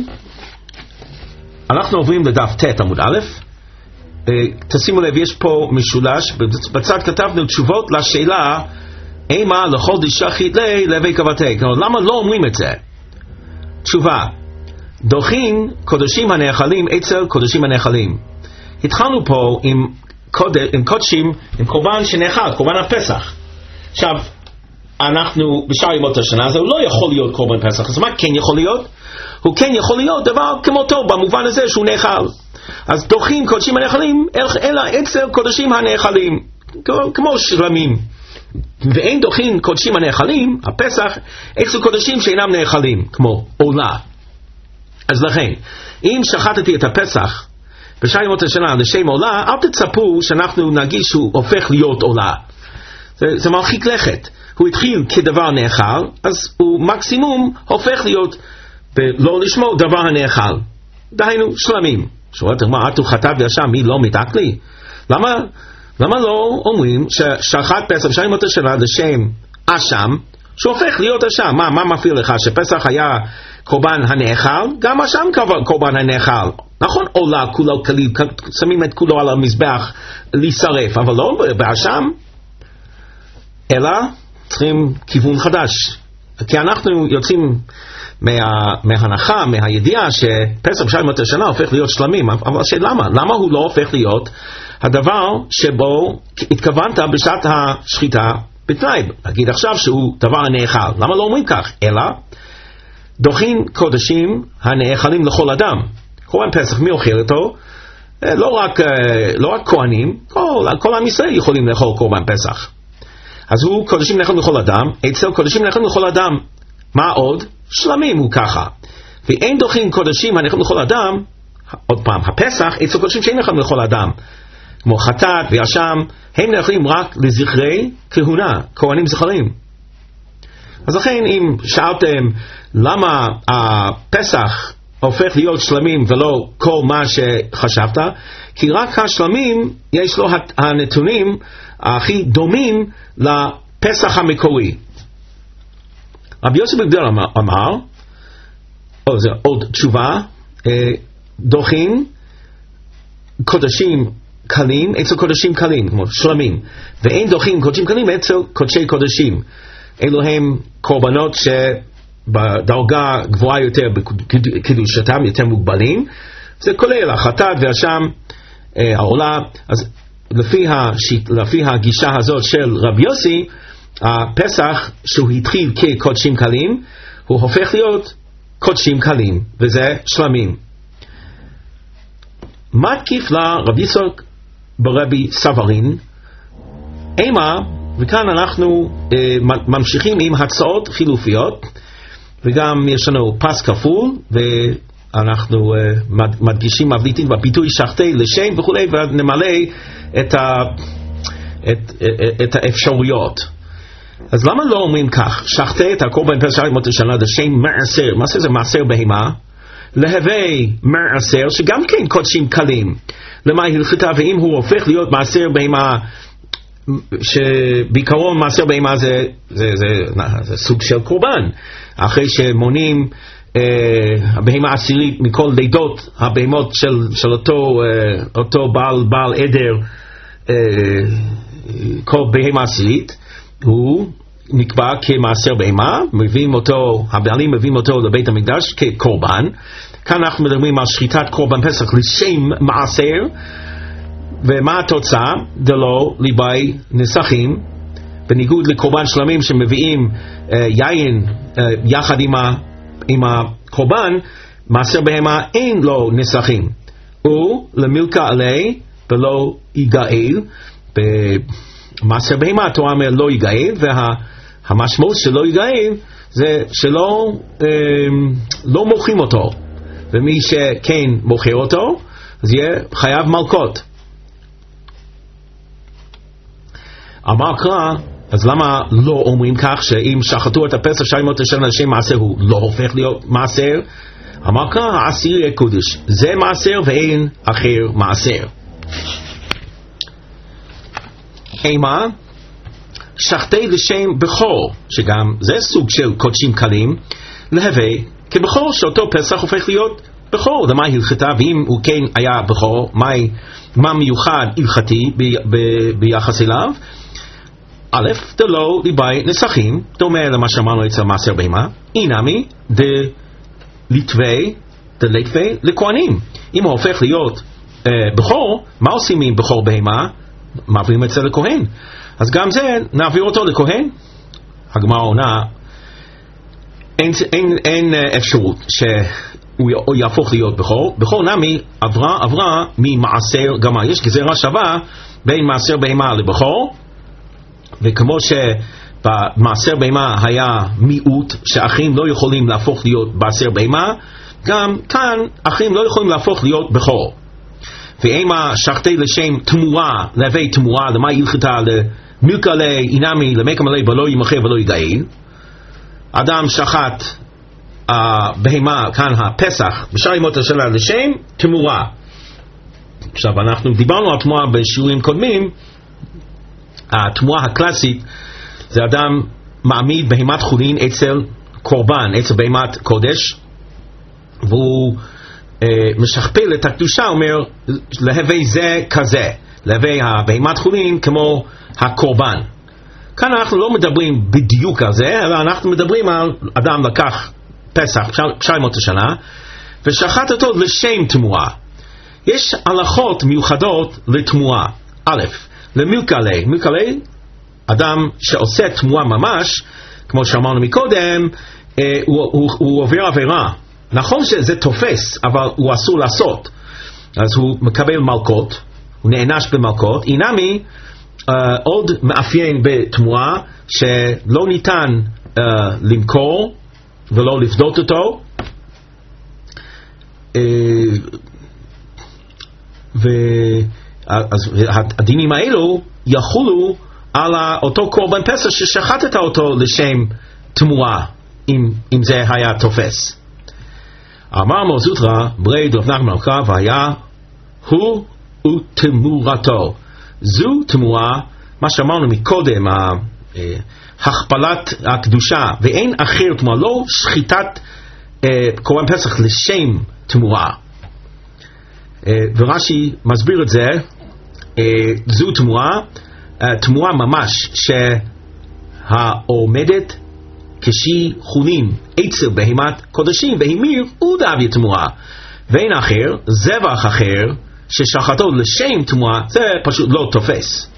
אנחנו עוברים לדף ט' עמוד א', תשימו לב, יש פה משולש, בצד כתבנו תשובות לשאלה, אימה לכל דשחט לוי קבתי, למה לא אומרים את זה? תשובה, דוחין קודשים הנאכלים אצל קודשים הנאכלים. התחלנו פה עם קודשים, עם קורבן שנאכל, קורבן הפסח. עכשיו, אנחנו בשער ימות השנה, אז הוא לא יכול להיות קורבן פסח. אז מה כן יכול להיות? הוא כן יכול להיות דבר כמותו, במובן הזה שהוא נאכל. אז דוחין קודשים הנאכלים, אלא אצל קודשים הנאכלים, כמו שלמים. ואין דוחין קודשים הנאכלים, הפסח, אצל קודשים שאינם נאכלים, כמו עולה. אז לכן, אם שחטתי את הפסח בשער ימות השנה לשם עולה, אל תצפו שאנחנו נגיש שהוא הופך להיות עולה. זה מרחיק לכת. הוא התחיל כדבר נאכל, אז הוא מקסימום הופך להיות לא לשמו דבר הנאכל. דהיינו שלמים. שואלת מה, את הוא חטא וישר, מי לא מתק לי? למה לא אומרים ששחט פסח, שואלים אותה שלה לשם אשם, שהופך להיות אשם? מה מפעיל לך? שפסח היה קורבן הנאכל, גם אשם קורבן הנאכל. נכון, עולה כולו כליל, שמים את כולו על המזבח להישרף, אבל לא באשם. אלא צריכים כיוון חדש. כי אנחנו יוצאים מההנחה, מהידיעה שפסח שואלים אותה שנה הופך להיות שלמים, אבל למה הוא לא הופך להיות הדבר שבו התכוונת בשעת השחיטה בתנאי? נגיד עכשיו שהוא דבר הנאכל. למה לא אומרים כך? אלא דוחין קודשים הנאכלים לכל אדם. קורבן פסח, מי אוכל אותו? לא רק כהנים, כל עם ישראל יכולים לאכול קורבן פסח. אז הוא קודשים נאכלים לכל אדם, אצל קודשים נאכלים לכל אדם. מה עוד? שלמים הוא ככה. ואין דוחין קודשים הנאכלים לכל אדם, עוד פעם, הפסח, אצל קודשים שאין נאכלים לכל אדם. כמו חטאת ואשם, הם נאכלים רק לזכרי כהונה, כהנים זכרים. אז לכן אם שאלתם למה הפסח הופך להיות שלמים ולא כל מה שחשבת, כי רק השלמים יש לו הנתונים הכי דומים לפסח המקורי. רבי יוסי בגדול אמר, זה עוד תשובה, דוחין קודשים קלים אצל קודשים קלים, כמו שלמים, ואין דוחין קודשים קלים אצל קודשי קודשים. אלו הם קורבנות שבדרגה גבוהה יותר בקדושתם, יותר מוגבלים. זה כולל החטאת והאשם, העולה. אז לפי הגישה הזאת של רבי יוסי, הפסח שהוא התחיל כקודשים קלים, הוא הופך להיות קודשים קלים, וזה שלמים. מתקיף לה רבי יצחק ברבי סברין, אימה, וכאן אנחנו ממשיכים עם הצעות חילופיות, וגם יש לנו פס כפול, ואנחנו מדגישים מבליטים בביטוי שחטי לשם וכו', ונמלא את האפשרויות. אז למה לא אומרים כך? שחטי את הקורבן פסח מות השנה לשם מעשר. מעשר זה מעשר בהמה, להווי מעשר שגם כן קודשים קלים. למה הלכתה? ואם הוא הופך להיות מעשר בהמה, שבעיקרון מעשר בהמה זה סוג של קורבן, אחרי שמונים הבהמה העשירית מכל לידות הבהמות של אותו בעל עדר, כל בהמה עשירית הוא נקבע כמעשר בהמה, הבעלים מביאים אותו לבית המקדש כקורבן. כאן אנחנו מדברים על שחיטת קורבן פסח לשם מעשר, ומה התוצאה? דלא ליבי נסכים, בניגוד לקורבן שלמים שמביאים יין יחד עם הקורבן, מעשר בהמה אין לו נסכים, ולמילקה עלי ולא ייגאל. במעשר בהמה התורה אומר לא ייגאל, והמשמעות שלא ייגאל זה שלא לא מוכרים אותו, ומי שכן מוכר אותו אז יהיה חייב מלקות. אמר קרא, אז למה לא אומרים כך שאם שחטו את הפסח שיימות השנה לשם מעשר הוא לא הופך להיות מעשר? אמר קרא, העשיר יהיה קודש, זה מעשר ואין אחר מעשר. אימה שחטי לשם בכור, שגם זה סוג של קודשים קלים, להווה כבכור שאותו פסח הופך להיות בכור. למה הלכתה? ואם הוא כן היה בכור, מה מיוחד הלכתי ביחס אליו? א', דלא ליבי נסכים, דומה למה שאמרנו אצל מעשר בהמה, אינמי דלתווי לכהנים. אם הוא הופך להיות בכור, מה עושים עם בכור בהמה? מעבירים את זה לכהן. אז גם זה נעביר אותו לכהן. הגמרא עונה, אין אפשרות שהוא יהפוך להיות בכור. בכור נמי עברה ממעשר גמר. יש גזירה שווה בין מעשר בהמה לבכור, וכמו שבמעשר בהמה היה מיעוט שאחים לא יכולים להפוך להיות מעשר בהמה, גם כאן אחים לא יכולים להפוך להיות בכור. ואימה שחטי לשם תמורה, להווי תמורה, למה הלכתה מילקה אינמי למקם עלי בלא ימחר ולא יגאל. אדם שחט בהמה, כאן הפסח, בשאר ימות השנה לשם תמורה. עכשיו אנחנו דיברנו על תמורה בשיעורים קודמים. התמורה הקלאסית זה אדם מעמיד בהמת חולין אצל קורבן, אצל בהמת קודש, והוא משכפל את הקדושה, אומר להווה זה כזה, להווה הבהמת חולין כמו הקורבן. כאן אנחנו לא מדברים בדיוק על זה, אלא אנחנו מדברים על אדם לקח פסח, בשאר ימות השנה, ושחט אותו לשם תמורה. יש הלכות מיוחדות לתמורה. א', למילקלה, מילקלה, אדם שעושה תמורה ממש, כמו שאמרנו מקודם, הוא עובר עבירה. נכון שזה תופס, אבל הוא אסור לעשות. אז הוא מקבל מלכות, הוא נענש במלכות. אינמי, עוד מאפיין בתמורה, שלא ניתן למכור ולא לפדות אותו. והדינים האלו יחולו על אותו קורבן פסח ששחטת אותו לשם תמורה, אם זה היה תופס. אמר מור זוטרא ברי דרב נחמן מלכה, והיה הוא ותמורתו. זו תמורה, מה שאמרנו מקודם, הכפלת הקדושה, ואין אחר תמורה, לא שחיטת קורבן פסח לשם תמורה. ורש"י מסביר את זה. זו תמורה, תמורה ממש שהעומדת כשהיא חולין אצל בהמת קודשים והמיר ודאבי תמורה, ואין אחר, זבח אחר ששחטו לשם תמורה, זה פשוט לא תופס.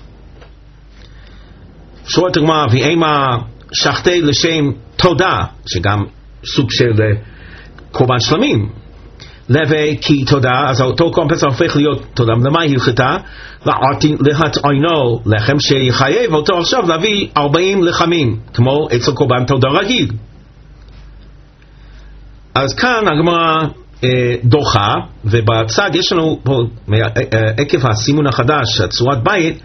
שואלת הגמרא, ואימה שחטי לשם תודה, שגם סוג של קורבן שלמים, לוי כי תודה, אז אותו קורבן פסח הופך להיות תודה. למה היא הלכתה? להטעינו לחם שיחייב אותו עכשיו להביא 40 לחמים, כמו אצל קורבן תודה רגיל. אז כאן הגמרא דוחה, ובצד יש לנו פה, עקב הסימון החדש, צורת בית,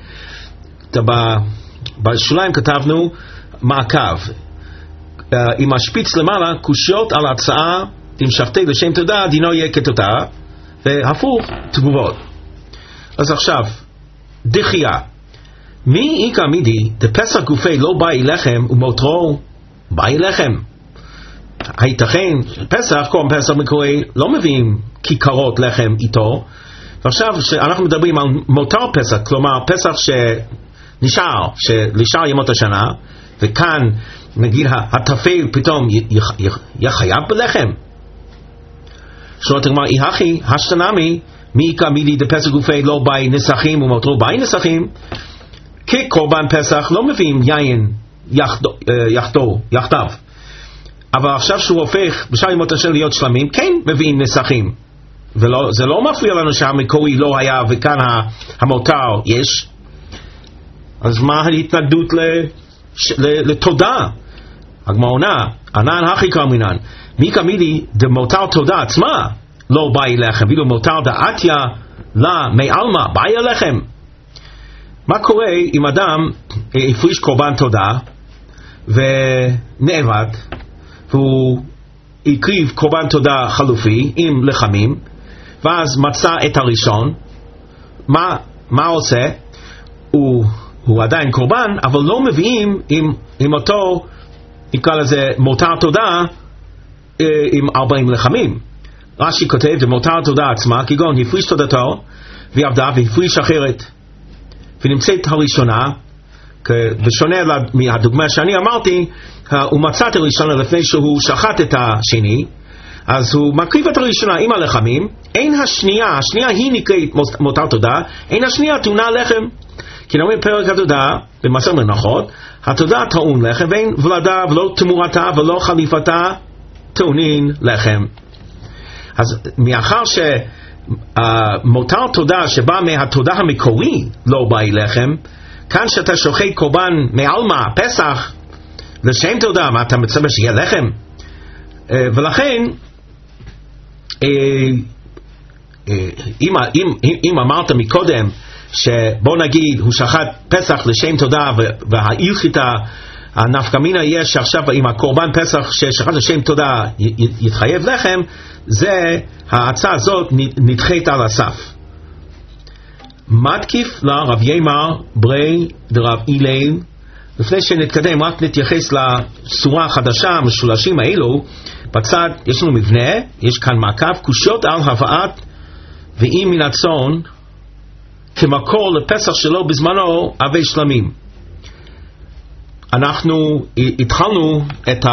בשוליים כתבנו מעקב, עם השפיץ למעלה, קושיות על הצעה, אם שחטי לשם תודה, דינו יהיה כתודה, והפוך, תגובות. אז עכשיו, דחייה. מי איקה מידי, דפסח גופי לא באי לחם, ומותרו באי לחם. הייתכן, פסח, קורבן פסח מקורי, לא מביאים כיכרות לחם איתו, ועכשיו אנחנו מדברים על מותר פסח, כלומר פסח שנשאר, שלשאר ימות השנה, וכאן נגיד התפל פתאום יחייב בלחם. שואלת הגמרא, איהכי השתנמי מי איקה מידי דפסח גופי לא באי נסכים ומותרו באי נסכים. כקורבן פסח לא מביאים יין יחדיו, אבל עכשיו שהוא הופך בשאר ימות השנה להיות שלמים, כן מביאים נסכים, וזה לא מפריע לנו שהמקורי לא היה וכאן המותר יש. אז מה ההתנגדות לתודה? הגמרא עונה, ענן הכי קרמינן, מי כמילי דמותר תודה עצמה לא באי לחם, ואילו מותר דעתיה לה מעלמה באי לחם. מה קורה אם אדם הפריש קורבן תודה ונאבד, והוא הקריב קורבן תודה חלופי עם לחמים, ואז מצא את הראשון, מה עושה? הוא עדיין קורבן, אבל לא מביאים עם אותו, נקרא לזה מותר תודה, עם 40 לחמים. רש"י כותב, ומותר תודה עצמה, כגון הפריש תודתו ועבדה והפריש אחרת, ונמצאת הראשונה, בשונה מהדוגמה שאני אמרתי, הוא מצא את הראשונה לפני שהוא שחט את השני, אז הוא מקריב את הראשונה עם הלחמים. אין השנייה היא נקראת מותר תודה, אין השנייה טעונה לחם, כי נאמר פרק התודה במסכת מנחות, התודה טעון לחם, ואין ולדה ולא תמורתה ולא חליפתה טעונין לחם. אז מאחר שמותר תודה שבא מהתודה המקורי לא באי לחם, כאן שאתה שוחט קורבן מעלמה, פסח, לשם תודה, מה אתה מצפה שיהיה לחם? ולכן, אם אמרת מקודם שבוא נגיד הוא שחט פסח לשם תודה וההלכתה הנפקא מינה יהיה שעכשיו עם הקורבן פסח ששחט לשם תודה יתחייב לחם, זה ההצעה הזאת נדחית על הסף. מתקיף לרב ימר ברי דרב הלל. לפני שנתקדם רק נתייחס לסורה החדשה, המשולשים האלו. בצד יש לנו מבנה, יש כאן מעקב, קושיות על הבאת ואם מן הצאן כמקור לפסח שלו בזמנו אבי שלמים. אנחנו התחלנו את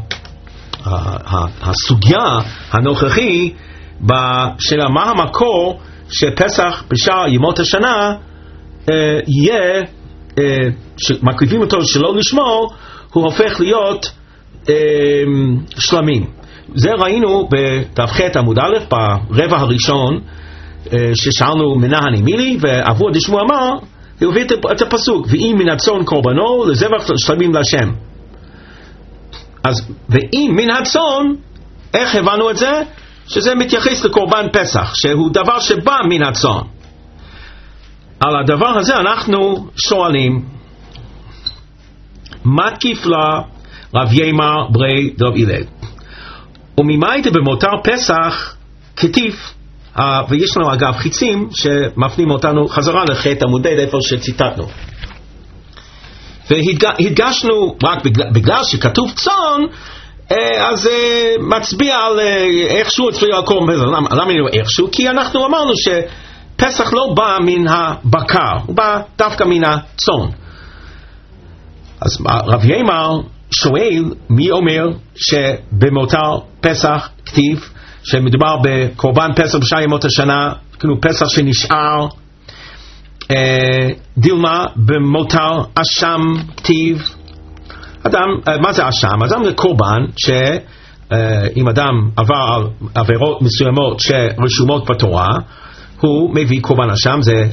הסוגיה הנוכחי של מה המקור שפסח בשאר ימות השנה יהיה, שמקריבים אותו שלא לשמור, הוא הופך להיות שלמים. זה ראינו בדף ח' עמוד א' ברבע הראשון ששאלנו מנהני מילי, ועבור דשמוע אמר, הוא הביא את הפסוק ואם מן הצאן קורבנו לזבח שלמים להשם. אז ואם מן הצאן, איך הבנו את זה? שזה מתייחס לקורבן פסח, שהוא דבר שבא מן הצאן. על הדבר הזה אנחנו שואלים, מתקיף לה רב ימר ברי דרב הלל, וממייטה במותר פסח כתיף, ויש לנו אגב חיצים שמפנים אותנו חזרה לחטא עמוד ב' איפה שציטטנו, והדגשנו רק בגלל שכתוב צאן, אז מצביע על איכשהו הצביע על קורבן פסח. למה נראה איכשהו? כי אנחנו אמרנו שפסח לא בא מן הבקר, הוא בא דווקא מן הצאן. אז רב ימר שואל מי אומר שבמותר פסח כתיב שמדובר בקורבן פסח בשאר ימות השנה, כאילו פסח שנשאר, דילמה במותר אשם כתיב. אדם, מה זה אשם? אדם זה קורבן שאם אדם עבר על עבירות מסוימות שרשומות בתורה, הוא מביא קורבן אשם. זה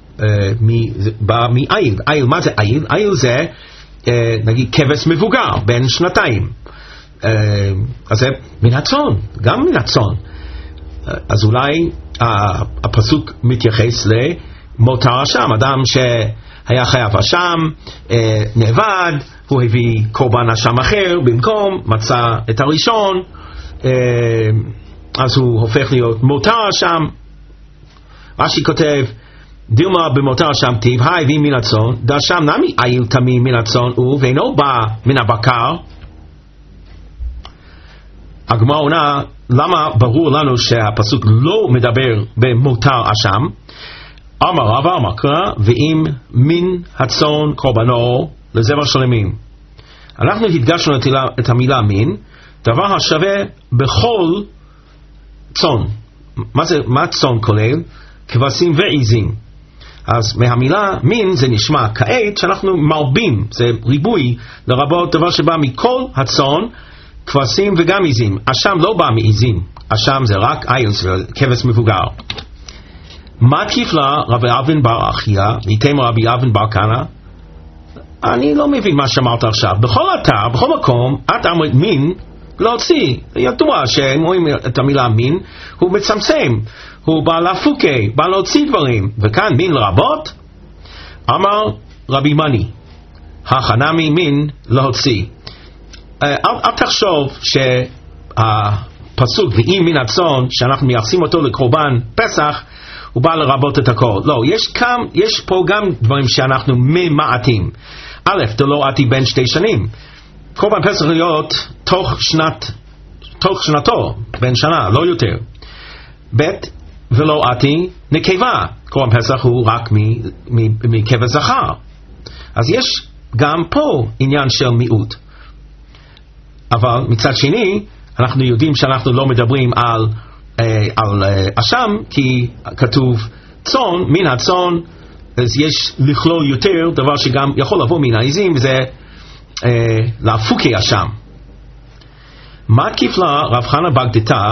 בא מעיל. עיל, מה זה עיל? עיל זה נגיד כבש מבוגר בן שנתיים, אז זה מן הצאן, גם מן הצאן. אז אולי הפסוק מתייחס למותר אשם, אדם שהיה חייב אשם, נאבד, הוא הביא קורבן אשם אחר במקום, מצא את הראשון, אז הוא הופך להיות מותר אשם. רש"י כותב דילמה במותר אשם כתיב הביא מן הצאן, דאשם נמי עיל תמים מן הצאן הוא ואינו בא מן הבקר. הגמרא עונה למה ברור לנו שהפסוק לא מדבר במותר אשם. אמר רבא אמר קרא ואם מן הצאן קורבנו לזבח שלמים. אנחנו הדגשנו את המילה מין, דבר השווה בכל צאן. מה צאן כולל? כבשים ועיזים. אז מהמילה מין זה נשמע כעת שאנחנו מרבים, זה ריבוי, לרבות דבר שבא מכל הצאן, כבשים וגם עיזים. אשם לא בא מעיזים, אשם זה רק עיל, כבש מבוגר. מתקיף לה רבי אבן בר אחיה, ויתאם רבי אבן בר קנה. אני לא מבין מה שאמרת עכשיו. בכל אתר, בכל מקום, את אמרת מין להוציא. ידוע שאם רואים את המילה מין, הוא מצמצם, הוא בא להפוקי, בא להוציא דברים. וכאן מין לרבות, אמר רבי מני, החנמי מין להוציא. אל תחשוב שהפסוק ואם מן הצאן שאנחנו מייחסים אותו לקורבן פסח הוא בא לרבות את הכל. לא, יש פה גם דברים שאנחנו ממעטים. א', דלא עתי בין 2 שנים. קורבן פסח להיות תוך שנתו, בין שנה, לא יותר. ב', ולא עתי נקבה. קורבן פסח הוא רק מכבש זכר. אז יש גם פה עניין של מיעוט. אבל מצד שני אנחנו יודעים שאנחנו לא מדברים על אשם, כי כתוב צאן, מן הצאן, אז יש לכלול יותר דבר שגם יכול לבוא מן העיזים, וזה להפוקי אשם. מתקיף לה רב חנה בגדתה,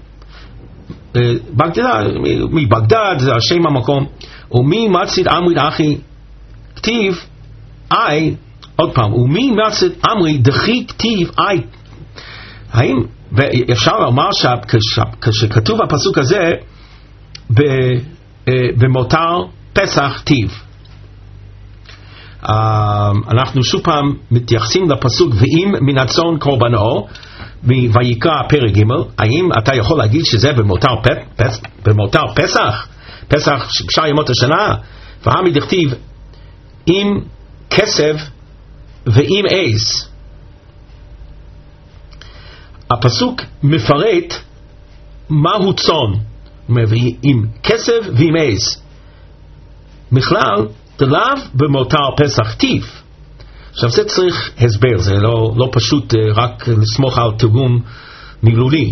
בגדתה מבגדד זה השם המקום, ומי מצית אמרי אחי כתיב עוד פעם, ומי מצית אמרי דחי כתיב האם אפשר לומר כשכתוב הפסוק הזה במותר פסח טיב. אנחנו שוב פעם מתייחסים לפסוק ואם מן הצאן קורבנו ויקרא פרק ג'. האם אתה יכול להגיד שזה במותר פסח? פסח שאר ימות השנה? והמי דכתיב עם כסף ועם עז. הפסוק מפרט מהו צאן, עם כסף ועם עז. בכלל דלאו במותר פסח טיב. עכשיו זה צריך הסבר, זה לא פשוט רק לסמוך על תרגום מילולי.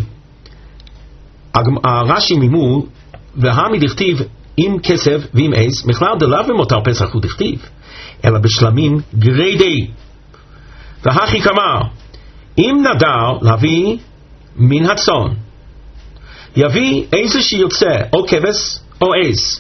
הרש"י ממול והמי דכתיב עם כסף ועם עז, בכלל דלאו במותר פסח הוא דכתיב, אלא בשלמים גרידי. והכי כמר, אם נדר להביא מן הצאן, יביא איזה שיוצא או כבש או עז.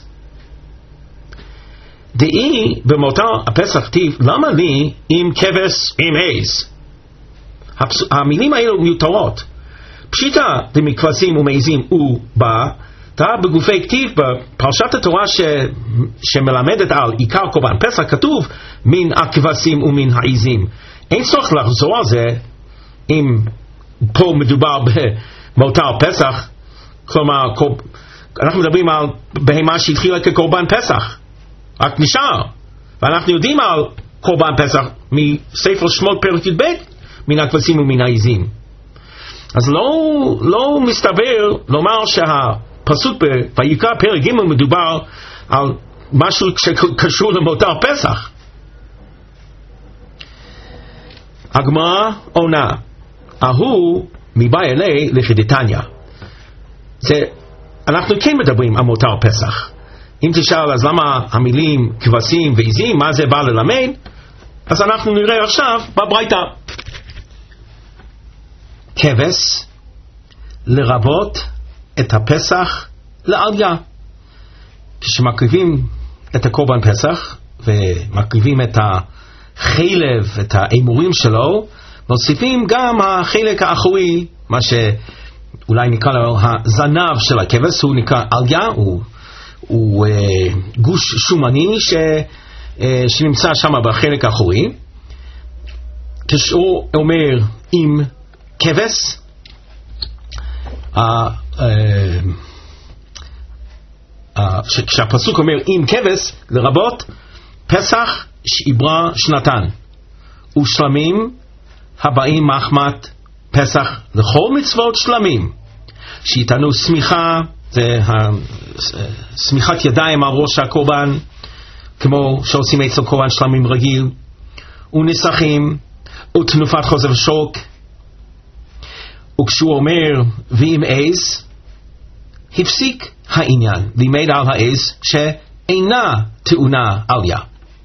דאי במותר הפסח טיב, למה לי עם כבש עם עז? המילים האלו מיותרות. פשיטה דמכבשים ומעזים הוא בא, בגופי כתיב בפרשת התורה שמלמדת על עיקר קורבן פסח כתוב מן הכבשים ומן העזים. אין צורך לחזור על זה אם פה מדובר במותר פסח. כלומר אנחנו מדברים על בהמה שהתחילה כקורבן פסח, רק נשאר, ואנחנו יודעים על קורבן פסח מספר שמות פרק י"ב מן הכבשים ומן העזים. אז לא מסתבר לומר שהפסוק ויקרא פרק ג' מדובר על משהו שקשור למותר פסח. הגמרא עונה, ההוא מבאי אלי לכדתניא. אנחנו כן מדברים על מותר פסח. אם תשאל אז למה המילים כבשים ועזים, מה זה בא ללמד? אז אנחנו נראה עכשיו בברייתא. כבש לרבות את הפסח לעליה. כשמקריבים את הקורבן פסח ומקריבים את החלב, את האמורים שלו, מוסיפים גם החלק האחורי, מה שאולי נקרא לו הזנב של הכבש, הוא נקרא עליה, הוא גוש שומני שנמצא שם בחלק האחורי. כשהוא אומר עם כבש, כשהפסוק אומר עם כבש לרבות פסח שעברה שנתן ושלמים הבאים מחמת פסח לכל מצוות שלמים שיתנו סמיכה, זה סמיכת ידיים על ראש הקורבן כמו שעושים אצל קורבן שלמים רגיל, ונסכים ותנופת חוזר ושוק. וכשהוא אומר ועם עז, הפסיק העניין, לימד על העז שאינה טעונה עליה.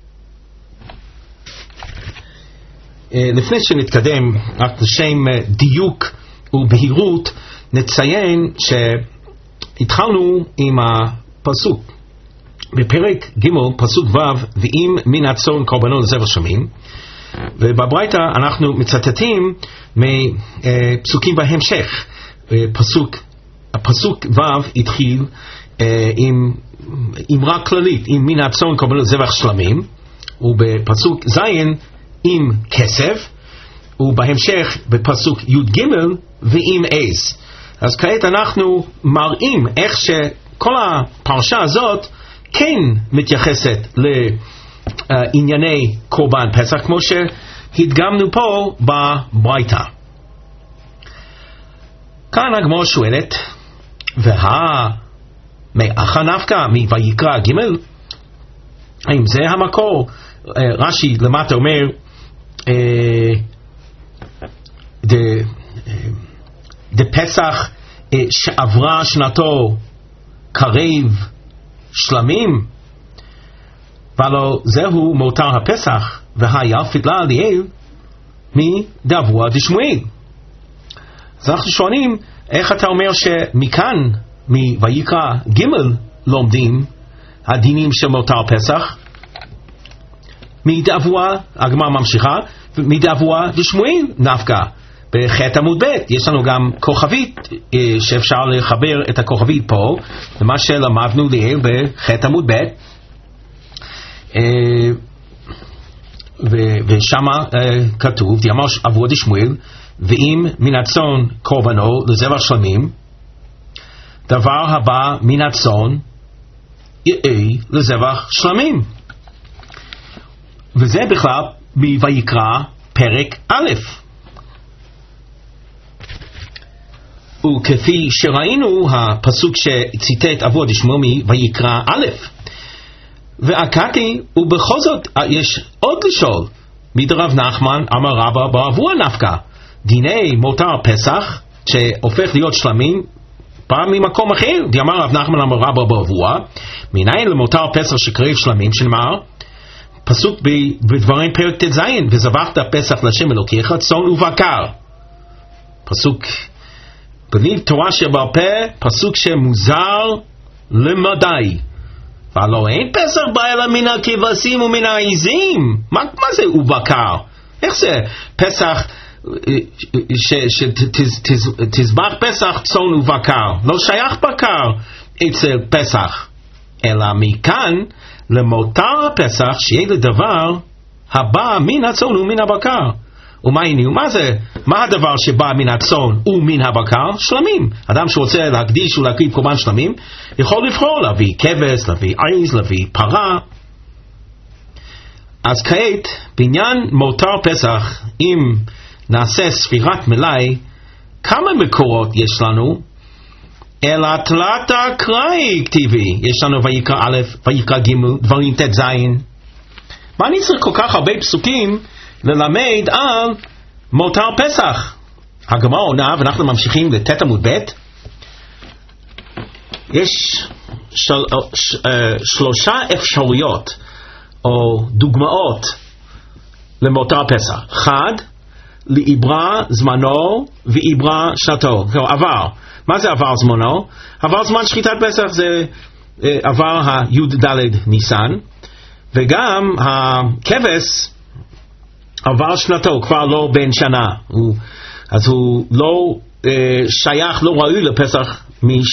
לפני שנתקדם, רק לשם דיוק ובהירות, נציין שהתחלנו עם הפסוק בפרק ג' פסוק ו' ואם מן הצאן קורבנו לזבח שמים, ובברייתא אנחנו מצטטים מפסוקים בהמשך. הפסוק ו' התחיל עם אמרה כללית, אם מן הצאן קורבנו לזבח שלמים, ובפסוק ז' עם כסף, ובהמשך בפסוק י"ג ועם עז. אז כעת אנחנו מראים איך שכל הפרשה הזאת כן מתייחסת לענייני קורבן פסח, כמו שהדגמנו פה בברייתא. כאן הגמרא שואלת, מאחה נפקא מויקרא ג', האם זה המקור? רש"י למטה אומר דפסח שעברה שנתו קרב שלמים, ולא זהו מותר הפסח, והיה פיתלה ליאל מדבוע דשמואל. אז אנחנו שואלים, איך אתה אומר שמכאן מויקרא ג' לומדים הדינים של מותר פסח? מדבוע, הגמרא ממשיכה, מדבוע דשמואל נפקא. בחטא עמוד ב' יש לנו גם כוכבית שאפשר לחבר את הכוכבית פה למה שלמדנו לעיל בחטא עמוד ב'. ושמה כתוב, אמר עבור דשמואל, ואם מן הצאן קורבנו לזבח שלמים, דבר הבא מן הצאן יהיה לזבח שלמים. וזה בכלל בויקרא פרק א'. וכפי שראינו, הפסוק שציטט עבור דשמואל מויקרא א', ועקתי, ובכל זאת יש עוד לשאול, מדרב נחמן אמר רבא בעבור נפקא, דיני מותר פסח שהופך להיות שלמים פעם ממקום אחר. אמר רב נחמן אמר רבא בעבור, מניין למותר פסח שקרב שלמים, שנאמר פסוק בדברים פרק ט"ז, וזבחת פסח להשם אלוקיך צאן ובקר. פסוק בני תורה שבעל פה, פסוק שמוזר למדי. והלא אין פסח בא אלא מן הכבשים ומן העזים. מה זה ובקר? איך זה פסח שתזבח פסח צאן ובקר? לא שייך בקר אצל פסח, אלא מכאן למותר הפסח שיהיה לדבר הבא מן הצאן ומן הבקר. ומה הנה? מה הדבר שבא מן הצאן ומן הבקר? שלמים. אדם שרוצה להקדיש ולהקריב קורבן שלמים יכול לבחור להביא כבש, להביא עז, להביא פרה. אז כעת בעניין מותר פסח, אם נעשה ספירת מלאי, כמה מקורות יש לנו? אלא תלת אקראי כתיבי. יש לנו ויקרא א', ויקרא ג', דברים ט"ז. מה אני צריך כל כך הרבה פסוקים ללמד על מותר פסח? הגמרא עונה, ואנחנו ממשיכים לט' עמוד ב'. יש שלושה אפשרויות או דוגמאות למותר פסח. אחד, לעברה זמנו ועברה שנתו. עבר. מה זה עבר זמנו? עבר זמן שחיטת פסח זה עבר הי"ד ניסן, וגם הכבש עבר שנתו, כבר לא בן שנה, אז הוא לא שייך, לא ראוי לפסח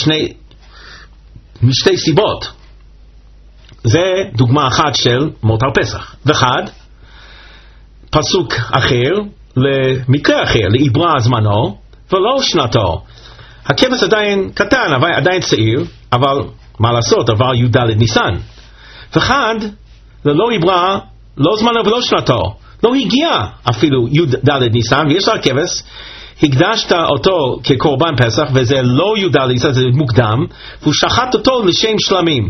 משתי סיבות. זה דוגמה אחת של מותר פסח. ואחד, פסוק אחר למקרה אחר, לעברה זמנו ולא שנתו. הכבש עדיין קטן, עדיין צעיר, אבל מה לעשות, עבר י"ד ניסן. ואחד, ללא עברה, לא זמנו ולא שנתו, לא הגיע אפילו י"ד ניסן, ויש לה כבש, הקדשת אותו כקורבן פסח, וזה לא י"ד ניסן, זה מוקדם, והוא שחט אותו לשם שלמים.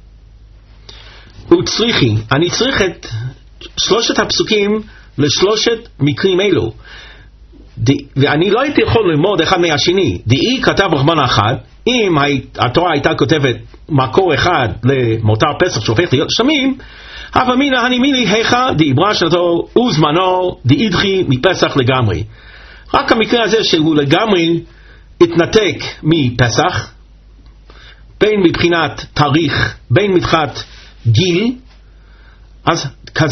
אני צריך את שלושת הפסוקים לשלושת מקרים אלו, ואני לא הייתי יכול ללמוד אחד מהשני. דאי כתב רחמן אחד, אם התורה הייתה כותבת מקור אחד למותר פסח שהופך להיות שלמים, אבל מינה הנימילי היכה דעברה שנתו וזמנו דאידחי מפסח לגמרי. רק המקרה הזה שהוא לגמרי התנתק מפסח, בין מבחינת תאריך, בין מבחינת גיל, אז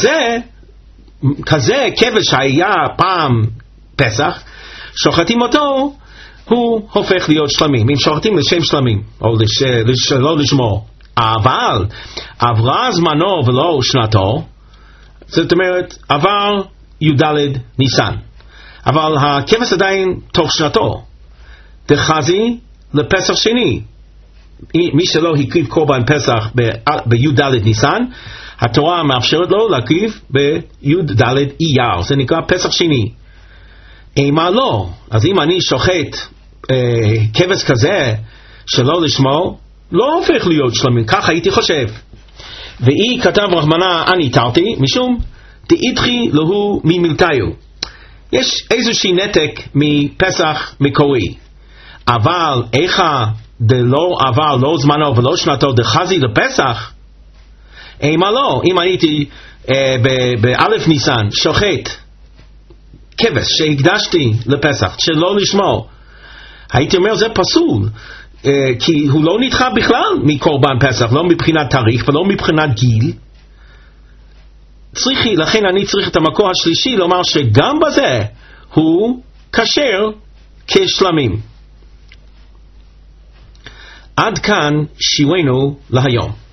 כזה כבש שהיה פעם פסח, שוחטים אותו, הוא הופך להיות שלמים. אם שוחטים לשם שלמים, או לא לשמור. אבל עברה זמנו ולא שנתו, זאת אומרת עבר י"ד ניסן, אבל הכבש עדיין תוך שנתו, דחזי לפסח שני. מי שלא הקריב קורבן פסח בי"ד ניסן, התורה מאפשרת לו להקריב בי"ד אייר, זה נקרא פסח שני. אימה לא. אז אם אני שוחט כבש כזה שלא לשמו, לא הופך להיות שלמים, ככה הייתי חושב. ואי כתב רחמנה אני תרתי, משום דאידחי להו ממילתיו. יש איזושהי נתק מפסח מקורי, אבל איכה דלא עבר לא זמנו ולא שנתו דחזי לפסח, אימה לא. אם הייתי באלף ניסן שוחט כבש שהקדשתי לפסח שלא לשמו, הייתי אומר זה פסול, כי הוא לא נדחה בכלל מקורבן פסח, לא מבחינת תאריך ולא מבחינת גיל. לכן אני צריך את המקור השלישי לומר שגם בזה הוא כשר כשלמים. עד כאן שיעורנו להיום.